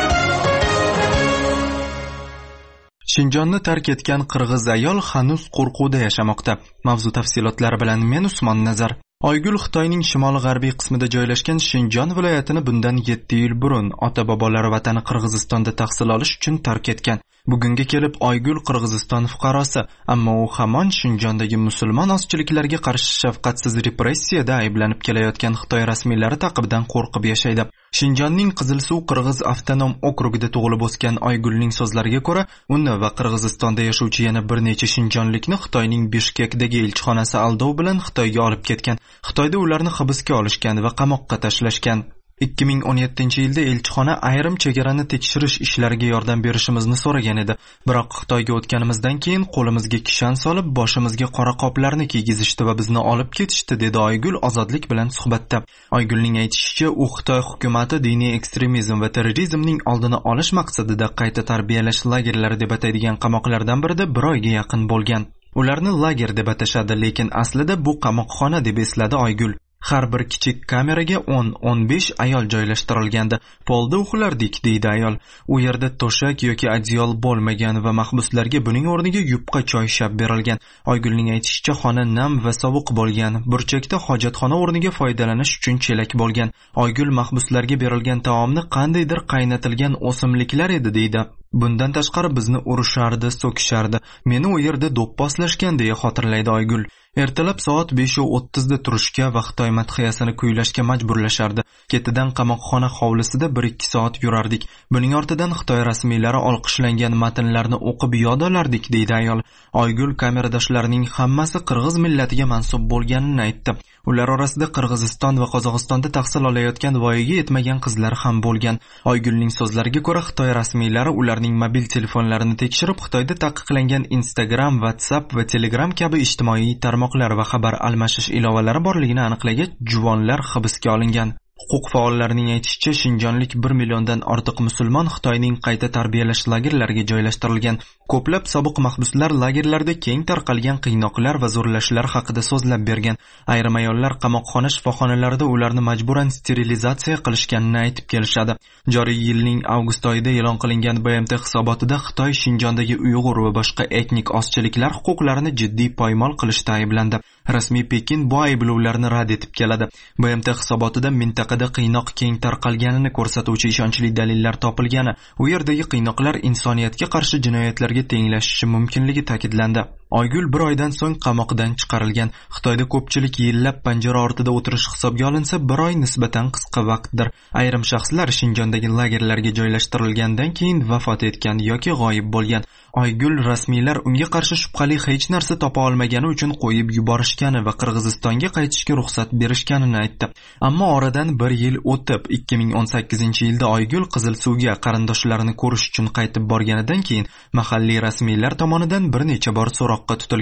Shinjonni tark etgan qirg'iz ayol hanuz qo'rquvda yashamoqda. Mavzu tafsilotlari bilan men Usmon Nazar. Oygul Xitoyning shimoli-g'arbiy qismida joylashgan Shinjon viloyatini bundan yetti yil burun ota-bobolari vatani Qirg'izistonda tahsil olish uchun tark etgan. Bugunga kelib Oygul Qirg'iziston fuqarosi, ammo u hamon Shinjondagi musulmon ozchiliklarga qarshi shafqatsiz repressiyada ayblanib kelayotgan Xitoy rasmiylari taqibidan qo'rqib yashaydi. Shinjonning Qizilsuv Qirg'iz avtonom okrugida tug'ilib o'sgan Oygulning so'zlariga ko'ra, uni va Qirg'izistonda yashovchi yana bir necha shinjonlikni Xitoyning Bishkekdagi elchixonasi aldov bilan Xitoyga olib ketgan. Xitoyda ularni hibsga olishgan va qamoqqa tashlashgan. ikki ming o'n yettinchi yilda elchixona ayrim chegarani tekshirish ishlariga yordam berishimizni so'ragan edi. Biroq Xitoyga o'tganimizdan keyin qo'limizga kishan solib, boshimizga qora qoplarni kiygizishdi va bizni olib ketishdi, dedi Oygul Ozodlik bilan suhbatda. Oygulning aytishicha, u Xitoy hukumati diniy ekstremizm va terrorizmning oldini olish maqsadida qayta tarbiyalash lagerlari deb ataydigan qamoqlardan birida bir oyga yaqin bo'lgan. Ularni lager deb atashadi, lekin aslida bu qamoqxona deb esladi Oygul. Har bir kichik kameraga o'n o'n besh ayol joylashtirilgandi. Polda uxlardik, deydi ayol. U yerda to'shak yoki adyol bo'lmagan va mahbuslarga buning o'rniga yupqa choy shab berilgan. Oygulning aytishicha, xona nam va sovuq bo'lgan. Burchakda hojatxona o'rniga foydalanish uchun chelak bo'lgan. Oygul mahbuslarga berilgan taomni qandaydir qaynatilgan o'simliklar edi, deydi. Bundan tashqari bizni urishardi, so'kishardi. Meni u yerda do'pposlashgan, deya xotirlaydi Oygul. Ertalab soat besh o'ttiz da turishga va Xitoy madhiyasini kuylashga majburlashardi. Ketidan qamoqxona hovlisida bir ikki soat yurardik. Buning ortidan Xitoy rasmiylari olqishlangan matnlarni o'qib yod olardik, deydi ayol. Oygul kameradoshlarining hammasi qirg'iz millatiga mansub bo'lganini aytdi. Ular orasida Qirg'iziston va Qozog'istonda tahsil olayotgan voyaga yetmagan qizlar ham bo'lgan. Oygulning so'zlariga ko'ra, Xitoy rasmiylari ularning mobil telefonlarini tekshirib, Xitoyda taqiqlangan Instagram, WhatsApp va Telegram kabi ijtimoiy tarmoqlar va xabar almashish ilovalari borligini aniqlagach, juvonlar hibsga olingan. Huquq faollarining aytishicha, shinjonlik bir milliondan ortiq musulmon Xitoyning qayta tarbiyalash lagerlariga joylashtirilgan. Ko'plab sobiq mahbuslar lagerlarda keng tarqalgan qiynoqlar va zo'rlashlar haqida so'zlab bergan. Ayrim ayollar qamoqxona shifoxonalarida ularni majburan sterilizatsiya qilishganini aytib kelishadi. Joriy yilning avgust oyida e'lon qilingan B M T hisobotida Xitoy Shinjondagi Uyg'ur va boshqa etnik ozchiliklar huquqlarini jiddiy poymol qilishda ayblandi. Rasmiy Pekin bu ayblovlarni rad etib keladi. B M T hisobotida mintaqada qiynoq keng tarqalganini ko'rsatuvchi ishonchli dalillar topilgani, u yerdagi qiynoqlar insoniyatga qarshi jinoyatlarga tenglashishi mumkinligi ta'kidlandi. Oygul bir oydan so'ng qamoqdan chiqarilgan. Xitoyda ko'pchilik yillab panjara ortida o'tirish hisobga olinsa, bir oy nisbatan qisqa vaqtdir. Ayrim shaxslar Shinjondagi lagerlarga joylashtirilgandan keyin vafot etgan yoki g'oyib bo'lgan. Oygul rasmiylar unga qarshi shubhali hech narsa topa olmagani uchun qo'yib yuborishgani va Qirg'izistonga qaytishga ruxsat berishganini aytdi. Ammo oradan bir yil o'tib, ikki ming o'n sakkizinchi yilda Oygul Qizilsuvga qarindoshlarini ko'rish uchun qaytib borganidan keyin mahalliy rasmiylar tomonidan bir necha bor so'roqqa tutilgan.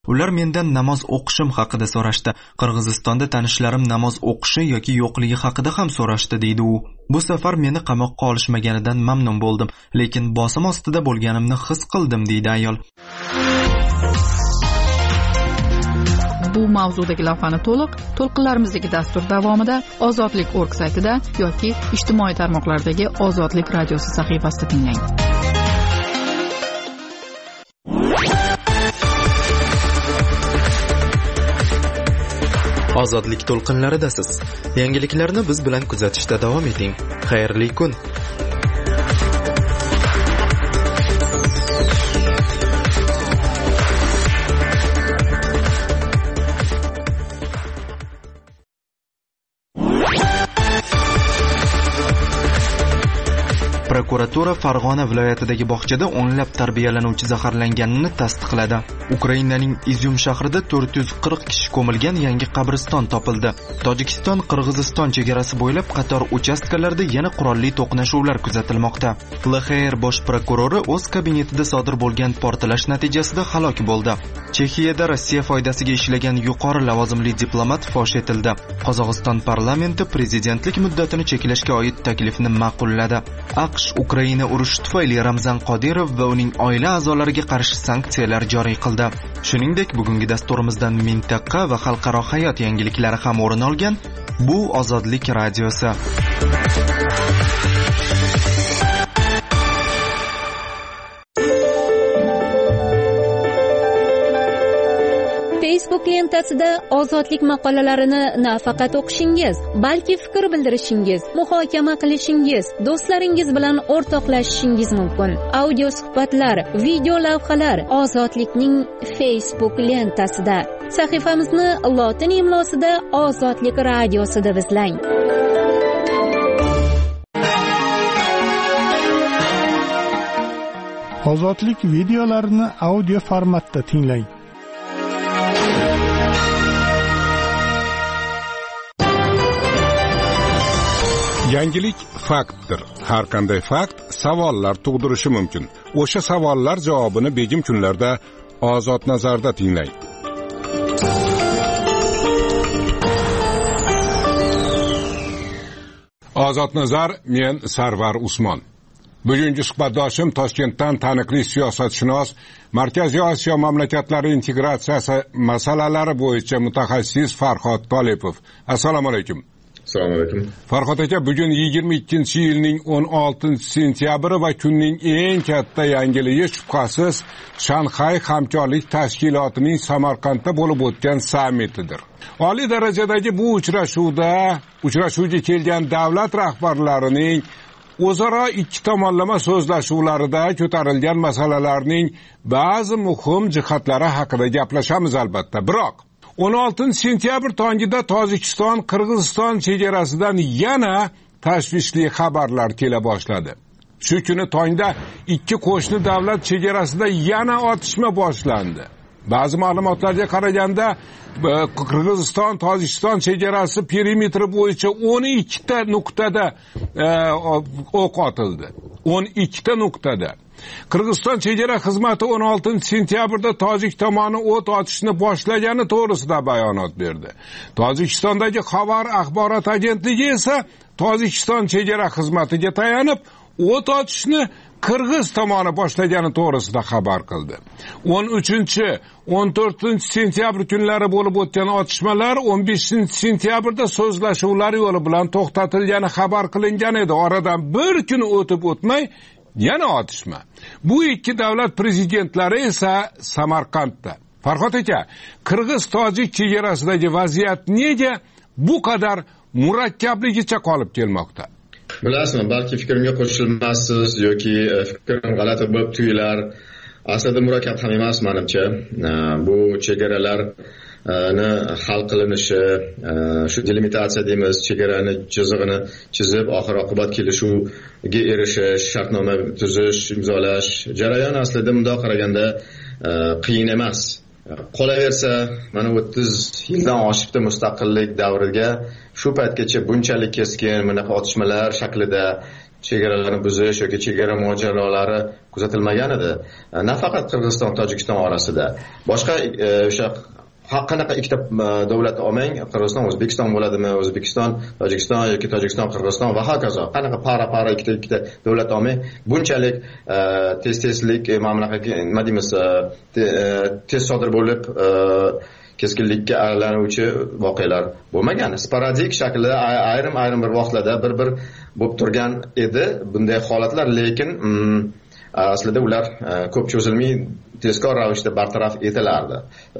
Ular mendan namoz o'qishim haqida so'rashdi. Qirg'izistonda tanishlarim namoz o'qishi yoki yo'qligi haqida ham so'rashdi, deydi u. Bu safar meni qamoqqa olishmaganidan mamnun bo'ldim, lekin bosim ostida bo'lganimni his qildim, deydi ayol. Bu mavzudagi lavhani to'liq to'lqinlarimizdagi dastur davomida ozodlik org saytida yoki ijtimoiy tarmoqlardagi Ozodlik radiosi sahifasida tinglang. Ozodlik to'lqinlaridasiz. Yangiliklarni biz bilan kuzatishda davom eting. Xayrli kun. Prokuratura Farg'ona viloyatidagi bog'chada o'nlab tarbiyalanuvchi zaharlanganini tasdiqladi. Ukrainaning Izyum shahrida to'rt yuz qirq kishi ko'milgan yangi qabriston topildi. Tojikiston Qirg'iziston chegarasi bo'ylab qator uchastkalarda yana qurolli to'qnashuvlar kuzatilmoqda. L X R bosh prokurori o'z kabinetida sodir bo'lgan portlash natijasida halok bo'ldi. Chexiyada Rossiya foydasiga ishlagan yuqori lavozimli diplomat fosh etildi. Qozog'iston parlamenti prezidentlik muddatini cheklashga oid taklifni ma'qulladi. AQSh Ukraina urushi tufayli Ramzan Qodirov va uning oila a'zolariga qarshi sanksiyalar joriy qildi. Shuningdek, bugungi dasturimizdan mintaqa va xalqaro hayot yangiliklari ham o'rin olgan. Bu Ozodlik radiosi. Facebook lentasida ozodlik maqolalarini nafaqat o'qishingiz, balki fikr bildirishingiz, muhokama qilishingiz, do'stlaringiz bilan o'rtoqlashishingiz mumkin. Audio suhbatlar, video lavhalar Ozodlikning Facebook lentasida. Sahifamizni lotin imlosida Ozodlik radiosi deb izlang. Ozodlik videolarini audio formatda tinglang. Yangilik faktdir. Har qanday fakt savollar tug'dirishi mumkin. O'sha savollar javobini begim kunlarda Ozod nazarda tinglang. Ozod nazar, men Sarvar Usmon. Bugungi suhbatdoshim Toshkentdan taniqli siyosatshunos, Markaziy Osiyo mamlakatlari integratsiyasi masalalari bo'yicha mutaxassis Farhod Tolipov. Assalomu alaykum. Assalomu alaykum. Farhod aka, bugun yigirma ikkinchi yilning o'n oltinchi sentyabri va kunning eng katta yangiligi shubhasiz Shanxay hamkorlik tashkilotining Samarqandda bo'lib o'tgan sammitidir. Oliy darajadagi bu uchrashuvda uchrashuvga kelgan davlat rahbarlarining o'zaro ikki tomonlama so'zlashuvlarida ko'tarilgan masalalarning ba'zi muhim jihatlari haqida gaplashamiz albatta. Biroq o'n oltinchi sentyabr tongida Tojikiston Qirg'iziston chegarasidan yana tashvishli xabarlar kela boshladi. Shu kuni tongda ikki qo'shni davlat chegarasida yana otishma boshlandi. Ba'zi ma'lumotlarga qaraganda Qirg'iziston Tojikiston chegarasi perimetri bo'yicha o'n ikkita nuqtada o'q otildi. o'n ikkita nuqtada. Qirg'iziston chegara xizmati o'n oltinchi sentyabrda Tojik tomoni o't ochishni boshlagani to'g'risida bayonot berdi. Tojikistondagi Xabar axborot agentligi esa Tojikiston chegara xizmatiga tayanib, o't ochishni Qirg'iz tomoni boshlagani to'g'risida xabar qildi. o'n uchinchi o'n to'rtinchi sentyabr kunlari bo'lib o'tgan otishmalar o'n beshinchi sentyabrda so'zlashuvlar yo'li bilan to'xtatilgani xabar qilingan edi. Oradan bir kun o'tib o'tmay yana otishma. Bu ikki davlat prezidentlari esa Samarqandda. Farhod aka, Qirg'iz-Tojik chegarasidagi vaziyat nega bu qadar murakkabligicha qolib kelmoqda? Bilasizmi, balki fikrimga qo'shilmassiz yoki fikrim g'alati bo'lib tuyular. Aslida murakkab ham emas menimcha. Bu chegaralarni hal qilinishi, shu delimitatsiya deymiz, chegarani chizig'ini chizib, oxir oqibat kelishuvga erishish, shartnoma tuzish, imzolash jarayon aslida bundoq qaraganda qiyin emas. Qolaversa, mana o'ttiz yildan oshibdi mustaqillik davriga, shu paytgacha bunchalik keskin bunaqa otishmalar shaklida chegaralarni buzish yoki chegara mojarolari kuzatilmagan edi. Nafaqat Qirg'iziston Tojikiston orasida, boshqa o'sha qanaqa ikkita davlat olmang, Qirg'iziston O'zbekiston bo'ladimi, O'zbekiston Tojikiston yoki Tojikiston Qirg'iziston va hokazo. Qanaqa para-para ikkita ikkita davlat olmang, bunchalik tez-tezlik mamlakatga nima deymiz, tez sodir bo'lib keskinlikka aylanuvchi voqealar bo'lmagan. Sporadik shaklda ayrim-ayrim bir vaqtlarda bir-bir bo'lib turgan edi bunday holatlar, lekin aslida ular ko'p cho'zilmay tezkor ravishda bartaraf etilardi.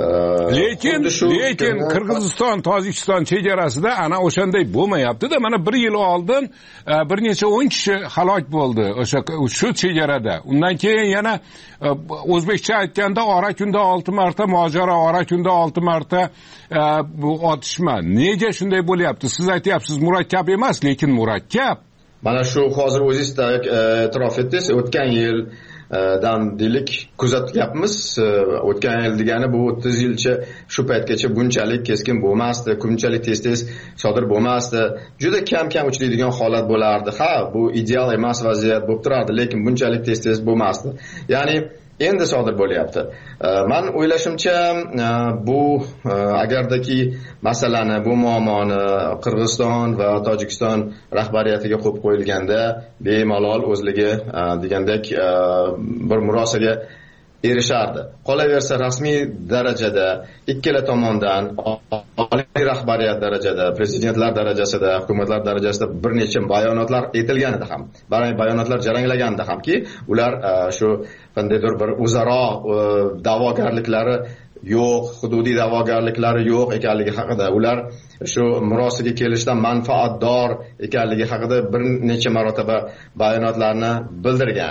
Lekin lekin Qirg'iziston Tojikiston chegarasida ana o'shanday bo'lmayapti-da. Mana bir yil oldin bir necha o'n kishi halok bo'ldi o'sha shu chegarada. Undan keyin yana o'zbekcha aytganda ora kunda olti marta mojaro, ora kunda olti marta bu otishma. Nega shunday bo'lyapti? Siz aytyapsiz murakkab emas, lekin murakkab. Mana shu hozir o'zingiz e'tirof etdingiz, o'tgan yil dan deylik kuzatyapmiz. O'tgan yil degani bu o'ttiz yilcha shu paytgacha bunchalik keskin bo'lmasdi, bunchalik tez-tez sodir bo'lmasdi. Juda kam-kam uchraydigan holat bo'lardi. Ha, bu ideal emas vaziyat bo'lib turardi, lekin bunchalik tez-tez bo'lmasdi. Ya'ni endi sodir bo'lyapti. Men o'ylashimcha bu agardaki masalani, bu muammoni Qirg'iziston va Tojikiston rahbariyatiga qo'yib qo'yilganda bemalol o'zligi degandek bir murosaga erishardi. Qolaversa rasmiy darajada ikkala tomondan oliy rahbariyat darajada, prezidentlar darajasida, hukumatlar darajasida bir necha bayonotlar aytilganida ham, bayonotlar jaranglaganda hamki ular shu qandaydir bir o'zaro da'vogarliklari yo'q, hududiy da'vogarliklari yo'q ekanligi haqida, ular shu murosiga kelishdan manfaatdor ekanligi haqida bir necha marotaba bayonotlarni bildirgan.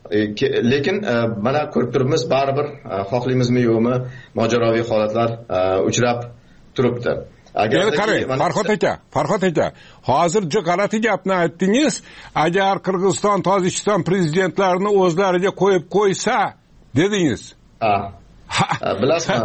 Lekin mana ko'rib turibmiz, baribir xohlaymizmi yo'qmi mojaroviy holatlar uchrab turibdi. Agar qarang, Farhod aka, Farhod aka, hozir juda g'alati gapni aytdingiz. Agar Qirg'iziston, Tojikiston prezidentlarini o'zlariga qo'yib qo'ysa, dedingiz. Bilasizmi?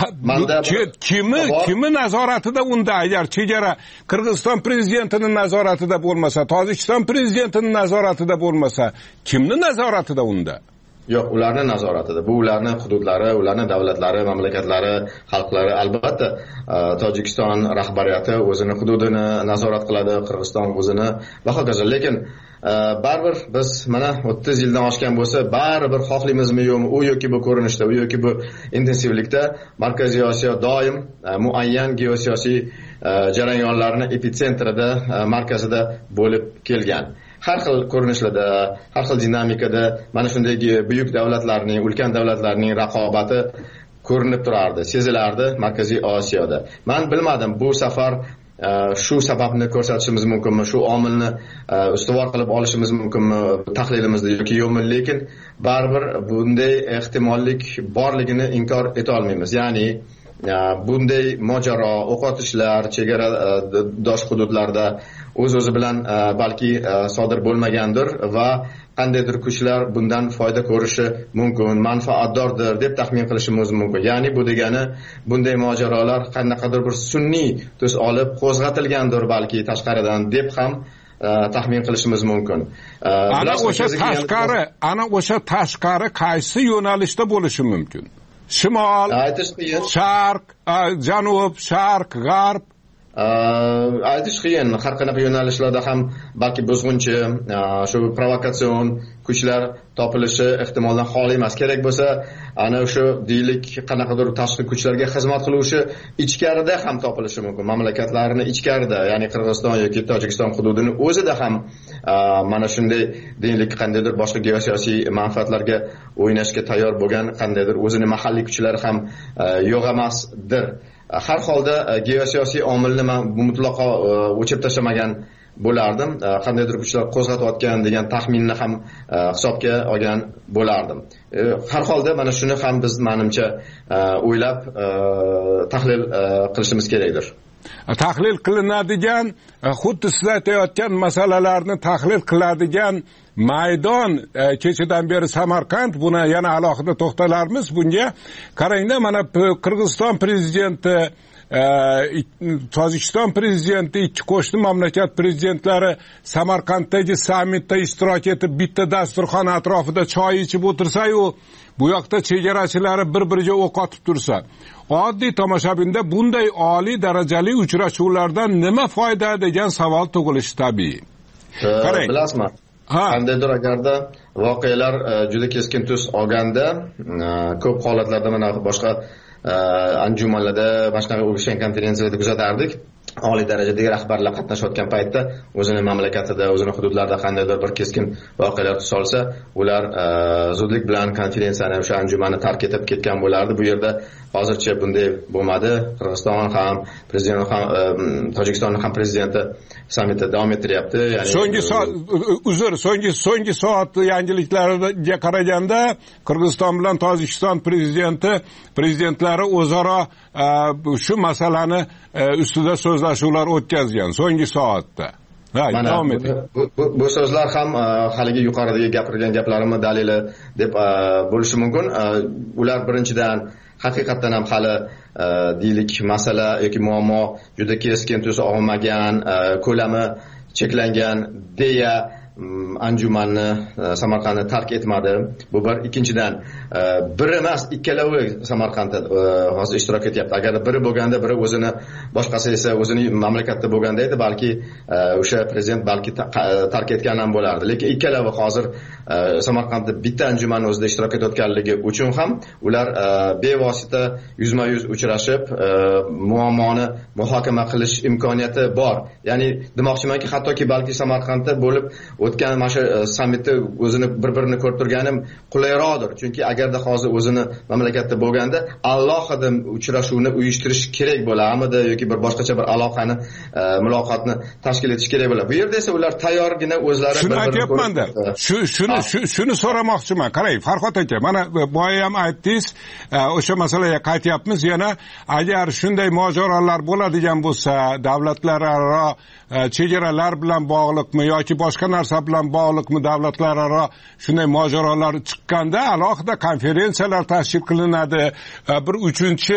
Kimi, kimi nazoratida unda agar chegara Qirg'iziston prezidentining nazoratida bo'lmasa, Tojikiston prezidentining nazoratida bo'lmasa, kimning nazoratida unda? Yo'q, ularning nazoratida. Bu ularning hududlari, ularning davlatlari, mamlakatlari, xalqlari. Albatta, Tojikiston rahbariyati o'zini hududini nazorat qiladi, Qirg'iziston o'zini va hokazo. Lekin baribir biz mana o'ttiz yildan oshgan bo'lsa, baribir xohlaymizmi yo'qmi, u yoki bu ko'rinishda, u yoki bu intensivlikda Markaziy Osiyo doim muayyan geosiyosiy jarayonlarning epitsentrida, markazida bo'lib kelgan. Har xil ko'rinishlarda, har xil dinamikada mana shunday buyuk davlatlarning, ulkan davlatlarning raqobati ko'rinib turardi, sezilardi Markaziy Osiyoda. Men bilmadim, bu safar shu sababni ko'rsatishimiz mumkinmi, shu omilni ustuvor qilib olishimiz mumkinmi tahlilimizda yoki yo'qmi, lekin baribir bunday ehtimollik borligini inkor eta olmaymiz. Ya'ni bunday mojaro, o'qotishlar chegara dosh hududlarda o'z-o'zi bilan balki sodir bo'lmagandir va qandaydir kuchlar bundan foyda ko'rishi mumkin, manfaatdordir deb taxmin qilishimiz mumkin. Ya'ni bu degani bunday mojarolar qandaqadir bir sun'iy tus olib qo'zg'atilgandir balki tashqaridan deb ham taxmin qilishimiz mumkin. Ana o'sha tashqari, ana o'sha tashqari qaysi yo'nalishda bo'lishi mumkin? Shimol, sharq, janub, sharq, g'arb. Aytish qiyin. Har qanaqa yo'nalishlarda ham balki buzg'unchi, shu provokatsion kuchlar topilishi ehtimoldan xoli emas. Kerak bo'lsa, ana o'sha deylik qanaqadir tashqi kuchlarga xizmat qiluvchi ichkarida ham topilishi mumkin. Mamlakatlarning ichkarida, ya'ni Qirg'iziston yoki Tojikiston hududini o'zida ham mana shunday deylik qandaydir boshqa geosiyosiy manfaatlarga o'ynashga tayyor bo'lgan qandaydir o'zini mahalliy kuchlar ham yo'q emasdir. Har holda geosiyosiy omilni men mutlaqo o'chirib tashlamagan bo'lardim. Qandaydir kuchlar qo'zg'atayotgan degan taxminni ham hisobga olgan bo'lardim. Har holda mana shuni ham biz menimcha o'ylab tahlil qilishimiz kerakdir. Tahlil qilinadigan, xuddi siz aytayotgan masalalarni tahlil qiladigan maydon kechadan beri Samarqand, buni yana alohida to'xtalarmiz bunga. Qarangda, mana Qirg'iziston prezidenti Tojikiston prezidenti ikki qo'shni mamlakat prezidentlari Samarqanddagi sammitda ishtirok etib bitta dasturxon atrofida choy ichib o'tirsa-yu, bu yoqda chegarachilari bir-biriga o'q otib tursa, oddiy tomoshabinda bunday oliy darajali uchrashuvlardan nima foyda degan savol tug'ilishi tabiiy. Qarang, bilasizmi? Qandaydir agarda voqealar juda keskin tus olganda, ko'p holatlarda mana boshqa anjumanlarda, boshqa o'shan konferensiyalarda kuzatardik. Oliy darajadagi rahbarlar qatnashayotgan paytda o'zining mamlakatida, o'zining hududlarida qandaydir bir keskin voqealar tus olsa, ular zudlik bilan konferensiyani, o'sha anjumanni tark etib ketgan bo'lardi. Bu yerda hozircha bunday bo'lmadi. Qirg'iziston ham prezidenti ham Tojikistonning ham prezidenti sammitda davom ettiryapti. Ya'ni so'nggi soat uzr, so'nggi so'nggi soat yangiliklariga qaraganda Qirg'iziston bilan Tojikiston prezidenti prezidentlari o'zaro shu masalani ustida so'zlashuvlar o'tkazgan so'nggi soatda. Ha, davom eting. Bu, bu, bu so'zlar ham haligi yuqoridagi gapirgan gaplarimning dalili deb bo'lishi mumkin. Ular birinchidan haqiqatan ham hali deylik masala yoki muammo juda keskin tus olmagan, ko'lami cheklangan deya anjumanni Samarqandni tark etmadi. Bu bir. Ikkinchidan biri emas, ikkalovi Samarqandda hozir ishtirok etyapti. Agar biri bo'lganda, biri o'zini, boshqasi esa o'zining mamlakatida bo'lganda edi, balki o'sha prezident balki tark etgan ham bo'lardi. Lekin ikkalovi hozir Samarqandda bitta anjuman o'zida ishtirok etayotganligi uchun ham ular bevosita yuzma-yuz uchrashib, muammoni muhokama qilish imkoniyati bor. Ya'ni demoqchimanki, hattoki balki Samarqandda bo'lib o'tgan mana shu sammitda o'zini bir-birini ko'rib turganim qulayroqdir. Chunki agarda hozir o'zini mamlakatda bo'lganda alohida uchrashuvni uyushtirish kerak bo'larmidi yoki bir boshqacha bir aloqani, muloqotni tashkil etish kerak bo'ladi. Bu yerda esa ular tayyorgina o'zlari shuni aytyapman-da. Shu shuni shuni so'ramoqchiman. Qarang, Farhod aka, mana boya ham aytdingiz, o'sha masalaga qaytyapmiz. Yana agar shunday mojarolar bo'ladigan bo'lsa, davlatlararo chegaralar bilan bog'liqmi yoki boshqa narsa bilan bog'liqmi, davlatlararo shunday mojarolar chiqqanda alohida konferensiyalar tashkil qilinadi. Bir uchinchi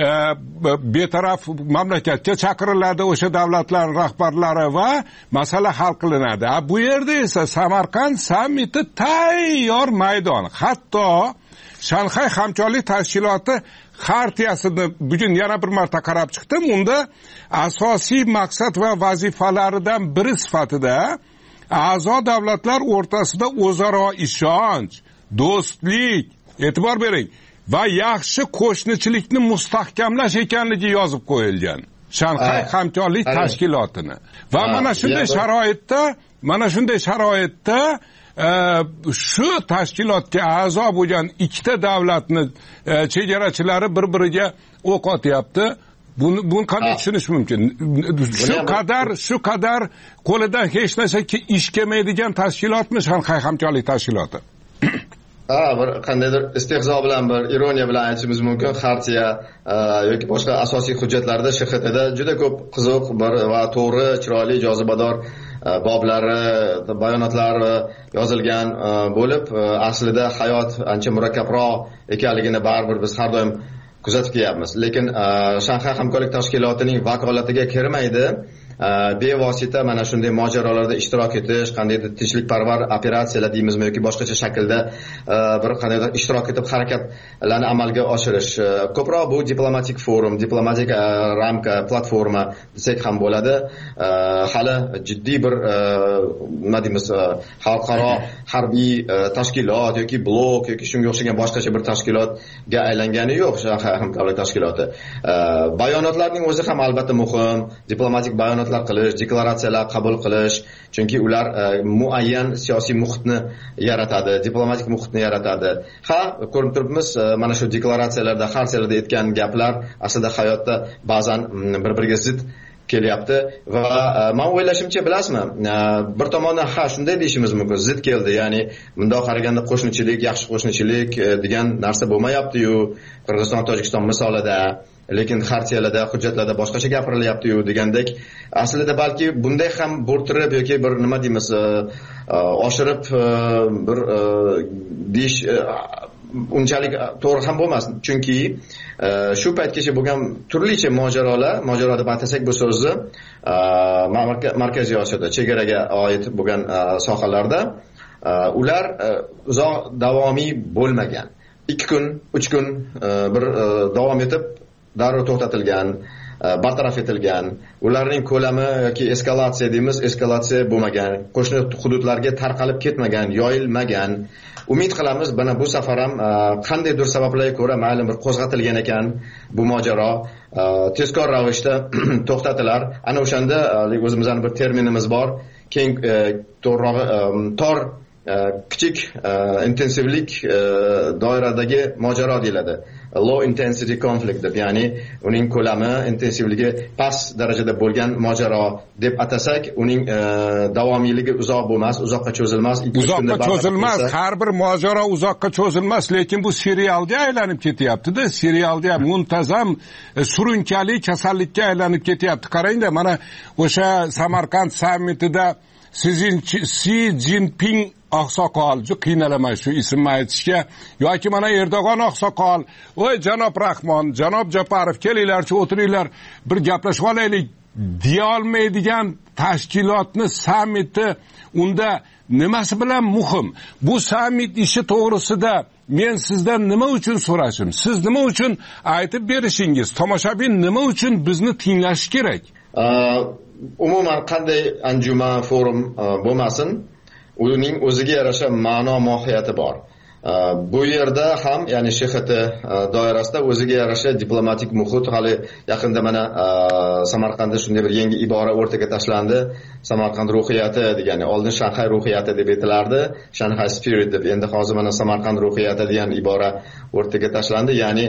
betaraf mamlakatga chaqiriladi o'sha davlatlar rahbarlari va masala hal qilinadi. Bu yerda esa Samarqand sammiti tayyor maydon. Hatto Shanxay hamkorlik tashkiloti xartiyasini bugun yana bir marta qarab chiqdim. Unda asosiy maqsad va vazifalaridan biri sifatida a'zo davlatlar o'rtasida o'zaro ishonch, do'stlik, e'tibor bering, va yaxshi qo'shnichilikni mustahkamlash ekanligi yozib qo'yilgan. Shanxay hamkorlik tashkilotini. Va mana shunday sharoitda, mana shunday sharoitda shu tashkilotga a'zo bo'lgan ikkita davlatni chegarachilari bir-biriga o'q otyapti. Buni buni qanday tushunish mumkin? Shu qadar, shu qadar qo'lidan hech narsa ish kelmaydigan tashkilotmi Shanxay hamkorlik tashkiloti? Ha, bir qandaydir istehzo bilan, bir ironiya bilan aytishimiz mumkin. Xartiya yoki boshqa asosiy hujjatlarda Sh X Tda juda ko'p qiziq va to'g'ri, chiroyli, jozibador boblari, bayonotlari yozilgan bo'lib, aslida hayot ancha murakkabroq ekanligini baribir biz har doim kuzatib kelyapmiz. Lekin Shanxay hamkorlik tashkilotining vakolatiga kirmaydi. Bevosita mana shunday mojarolarda ishtirok etish, qandaydir tinchlikparvar operatsiyalar deymizmi yoki boshqacha shaklda bir qandaydir ishtirok etib harakatlarni amalga oshirish. Ko'proq bu diplomatik forum, diplomatik ramka, platforma desak ham bo'ladi. Hali jiddiy bir nima deymiz, xalqaro harbiy tashkilot yoki blok yoki shunga o'xshagan boshqacha bir tashkilotga aylangani yo'q Shanxay hamkorlik tashkiloti. Bayonotlarning o'zi ham albatta muhim, diplomatik bayonot qilish, deklaratsiyalar qabul qilish, chunki ular muayyan siyosiy muhitni yaratadi, diplomatik muhitni yaratadi. Ha, ko'rib turibmiz, mana shu deklaratsiyalarda, xartiyalarda aytgan gaplar aslida hayotda ba'zan bir-biriga zid kelyapti va men o'ylashimcha, bilasizmi, bir tomondan ha shunday deyishimiz mumkin, zid keldi, ya'ni bundoq qaraganda qo'shnichilik, yaxshi qo'shnichilik degan narsa bo'lmayapti-yu Qirg'iziston Tojikiston misolida. Lekin xartiyalarda, hujjatlarda boshqacha gapirilyapti-yu degandek, aslida balki bunday ham bo'rtirib yoki bir nima deymiz, oshirib bir deyish unchalik to'g'ri ham bo'lmasdi, chunki shu paytgacha bo'lgan turlicha mojarolar, mojaro deb atasak bu so'zni, Markaziy Osiyoda chegaraga oid bo'lgan sohalarda ular uzoq davomiy bo'lmagan. ikki kun, uch kun bir davom etib darrov to'xtatilgan, bartaraf etilgan. Ularning ko'lami yoki eskalatsiya deymiz, eskalatsiya bo'lmagan, qo'shni hududlarga tarqalib ketmagan, yoyilmagan. Umid qilamiz, bana bu safar ham qandaydir sabablarga ko'ra mayli bir qo'zg'atilgan ekan bu mojaro, tezkor ravishda to'xtatilar. Ana o'shanda o'zimizning bir terminimiz bor, keng to'g'rirog'i tor kichik intensivlik doiradagi mojaro deyiladi. Low intensity conflict deb, ya'ni uning ko'lami, intensivligi past darajada bo'lgan mojaro deb atasak, uning davomiyligi uzoq bo'lmas, uzoqqa cho'zilmas. Uzoqqa cho'zilmas, har bir mojaro uzoqqa cho'zilmas, lekin bu serialga aylanib ketyapti-da, serialga muntazam surunkali kasallikka aylanib ketyapti. Qarangda, mana o'sha Samarqand sammitida Si Jinping oqsoqol, juda qiynalaman shu ismni aytishga, yoki mana Erdo'g'on oqsoqol, "Voy janob Rahmon, janob Japarov, kelinglarchi o'tiringlar, bir gaplashib olaylik" deya olmaydigan tashkilotni sammiti, unda nimasi bilan muhim? Bu sammit ishi to'g'risida men sizdan nima uchun so'rashim? Siz nima uchun aytib berishingiz? Tomoshabin nima uchun bizni tinglashi kerak? Umuman qanday anjuman, forum bo'lmasin, uning o'ziga yarasha ma'no mohiyati bor. Bu yerda ham, ya'ni Sh X T doirasida o'ziga yarasha diplomatik muhit, hali yaqinda mana Samarqandda shunday bir yangi ibora o'rtaga tashlandi. Samarqand ruhiyati degani, oldin Shanxay ruhiyati deb aytilardi, Shanxay spirit deb, endi hozir mana Samarqand ruhiyati degan ibora o'rtaga tashlandi. Ya'ni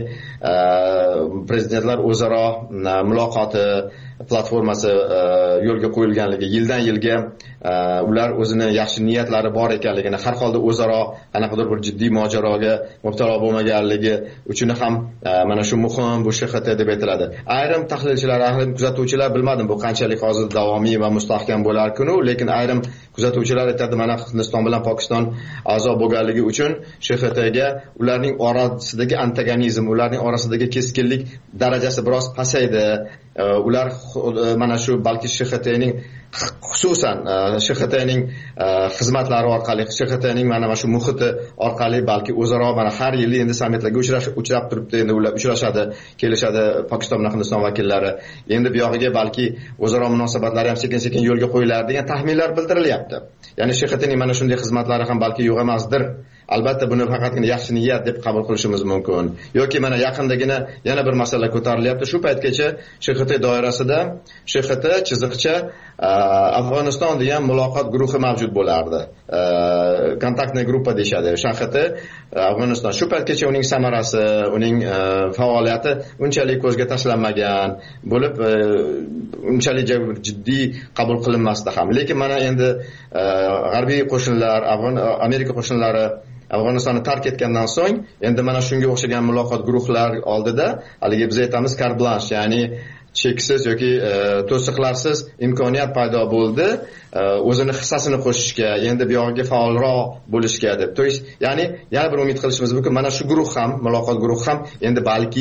prezidentlar o'zaro muloqoti platformasi yo'lga qo'yilganligi, yildan yilga ular o'zini yaxshi niyatlari bor ekanligini, har holda o'zaro qanaqadir bir jiddiy mojaroga mubtalo bo'lmaganligi uchun ham mana shu muhim, bu Sh X T deb aytiladi. Ayrim tahlilchilar, ayrim kuzatuvchilar, bilmadim bu qanchalik hozir davomiy va mustahkam bo'lar-kunu, lekin ayrim kuzatuvchilar aytadi, mana Hindiston bilan Pokiston a'zo bo'lganligi uchun Sh X Tga ularning orasidagi antagonizm, ularning orasidagi keskinlik darajasi biroz pasaydi. Ular mana shu balki Sh X Tning xususan Sh X Tning xizmatlari orqali, Sh X Tning mana shu muhiti orqali balki o'zaro mana har yili endi sammitlarga uchrab turibdi, endi ular uchrashadi, kelishadi Pokiston bilan Hindiston vakillari. Endi bu yog'iga balki o'zaro munosabatlari ham sekin-sekin yo'lga qo'yilar degan taxminlar bildirilyapti. Ya'ni Sh X Tning mana shunday xizmatlari ham balki yo'q emasdir. Albatta buni faqatgina yaxshi niyat deb qabul qilishimiz mumkin. Yoki mana yaqindagina yana bir masala ko'tarilyapti. Shu paytgacha Sh X T doirasida Sh X T chiziqcha Afg'oniston degan muloqot guruhi mavjud bo'lardi. Kontaktniy gruppa deyshadi. Sh X T Afg'oniston. Shu paytgacha uning samarasi, uning faoliyati unchalik ko'zga tashlanmagan bo'lib, unchalik jiddiy qabul qilinmasdi ham. Lekin mana endi g'arbiy qo'shinlar, Amerika qo'shinlari Afg'onistonni tark etgandan so'ng, endi mana shunga o'xshagan muloqot guruhlar oldida, haligi biz aytamiz carte blanche, ya'ni cheksiz yoki to'siqlarsiz imkoniyat paydo bo'ldi o'zini hissasini qo'shishga, endi bu yog'iga faolroq bo'lishga deb. To есть, ya'ni yana bir umid qilishimiz mumkin, mana shu guruh ham, muloqot guruhi ham endi balki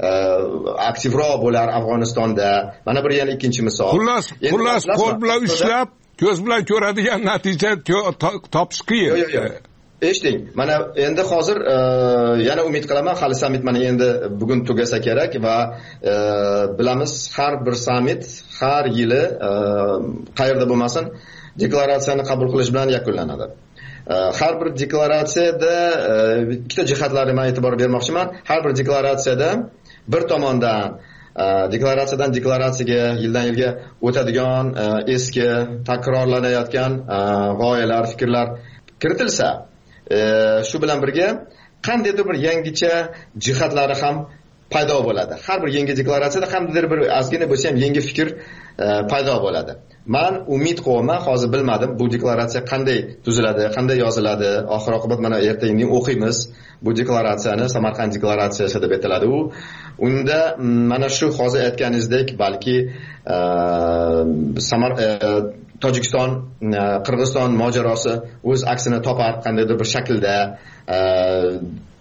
aktivroq bo'lar Afg'onistonda. Mana bir yana ikkinchi misol. Xullas, xullas qo'l bilan ushlab, ko'z bilan ko'radigan natija topish qiyin. Yo'q, yo'q. Eshiting, mana endi hozir yana umid qilaman, hali summit mana endi bugun tugasa kerak va bilamiz, har bir summit har yili qayerda bo'lmasin deklaratsiyani qabul qilish bilan yakunlanadi. Har bir deklaratsiyada ikkita jihatlarga men e'tibor bermoqchiman. Har bir deklaratsiyada bir tomondan deklaratsiyadan deklaratsiyaga yildan yilga o'tadigan eski takrorlanayotgan g'oyalar, fikrlar kiritilsa, shu bilan birga qandaydir bir yangicha jihatlari ham paydo bo'ladi. Har bir yangi deklaratsiyada qandaydir bir ozgina bo'lsa ham yangi fikr paydo bo'ladi. Men umid qilaman, hozir bilmadim bu deklaratsiya qanday tuziladi, qanday yoziladi. Oxir oqibat mana ertaga o'qiymiz bu deklaratsiyani, Samarqand deklaratsiyasi deb aytiladi u. Unda mana shu hozir aytganingizdek balki Samar Tojikiston, Qirg'iziston mojarosi o'z aksini topar qandaydir bir shaklda.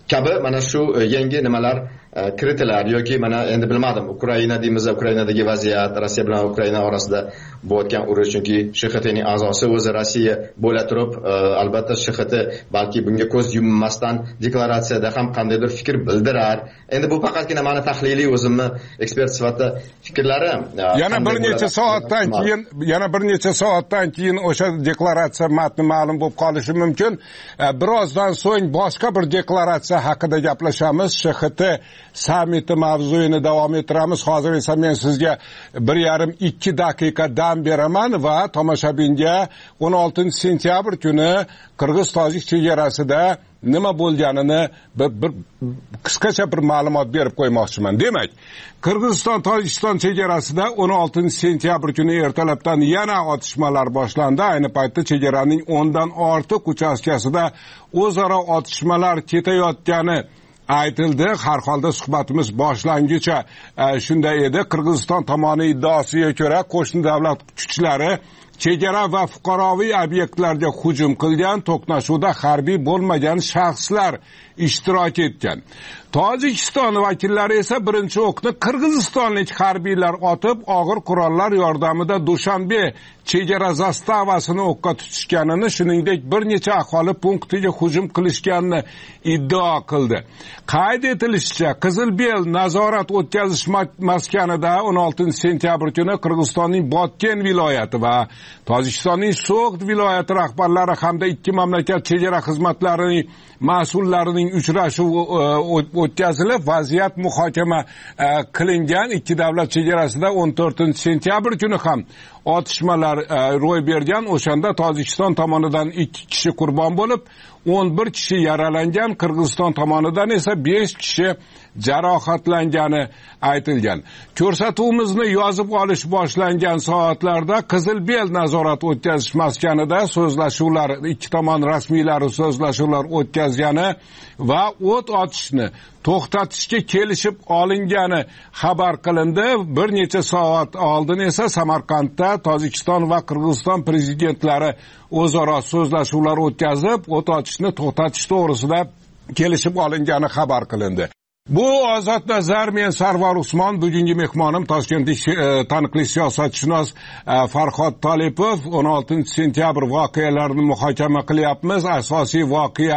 kabi mana shu yangi nimalar kiritilar yoki mana endi bilmadim Ukraina deymiz, Ukrainadagi vaziyat, Rossiya bilan Ukraina orasida bo'layotgan urush, chunki Sh X Tning a'zosi o'zi Rossiya bo'la turib, albatta Sh X T balki bunga ko'z yummasdan deklaratsiyada ham qandaydir fikr bildirar. Endi bu faqatgina meni tahliliy o'zimni ekspert sifatida fikrlarim. Yana bir necha soatdan keyin, yana bir necha soatdan keyin o'sha deklaratsiya matni ma'lum bo'lib qolishi mumkin. Birozdan so'ng boshqa bir deklaratsiya haqida gaplashamiz. Sh X T sammiti mavzuyini davom ettiramiz. Hozir esa men sizga bir yarim ikki daqiqa dam beraman va tomoshabinga o'n oltinchi sentyabr kuni Qirg'iz-Tojik chegarasida nima bo'lganini bir, bir qisqacha bir ma'lumot berib qo'ymoqchiman. Demak, Qirg'iziston-Tojikiston chegarasida o'n oltinchi sentyabr kuni ertalabdan yana otishmalar boshlandi. Ayni paytda chegaraning o'ndan ortiq uchastkasida o'zaro otishmalar ketayotgani aytildi. Har holda suhbatimiz boshlangicha shunday edi. Qirg'iziston tomoni iddaosiga ko'ra qo'shni davlat kuchlari chegara va fuqaroviy obyektlarga hujum qilgan, to'qnashuvda harbiy bo'lmagan shaxslar ishtirok etgan. Tojikiston vakillari esa birinchi o'qni qirg'izistonlik harbiylar otib, og'ir qurollar yordamida Dushanbe chegara zastavasini o'qqa tutishganini, shuningdek bir necha aholi punktiga hujum qilishganini iddao qildi. Qayd etilishicha, Qizilbel nazorat o'tkazish maskanida o'n oltinchi sentyabr kuni Qirg'izistonning Botken viloyati va Tojikistonning So'g'd viloyati rahbarlari hamda ikki mamlakat chegara xizmatlarining mas'ullarining uchrashuvi o'tkazilib, vaziyat muhokama qilingan. Ikki davlat chegarasida o'n to'rtinchi sentyabr kuni ham otishmalar ro'y bergan. O'shanda Tojikiston tomonidan ikki kishi qurbon bo'lib, o'n bir kishi yaralangan, Qirg'iziston tomonidan esa besh kishi jarohatlangani aytilgan. Ko'rsatuvimizni yozib olish boshlangan soatlarda Qizilbel nazorat o'tkazish maskanida so'zlashuvlar, ikki tomon rasmiylari so'zlashuvlar o'tkazgani va o't ochishni to'xtatishga kelishib olingani xabar qilindi. Bir necha soat oldin esa Samarqandda Tojikiston va Qirg'iziston prezidentlari o'zaro so'zlashuvlar o'tkazib, o't ochishni to'xtatish to'g'risida kelishib olingani xabar qilindi. Bu Ozod Nazar, men Sarvar Usmon, bugungi mehmonim Toshkentlik taniqli siyosatshunos Farhod Tolipov. o'n oltinchi sentyabr voqealarini muhokama qilyapmiz. Asosiy voqea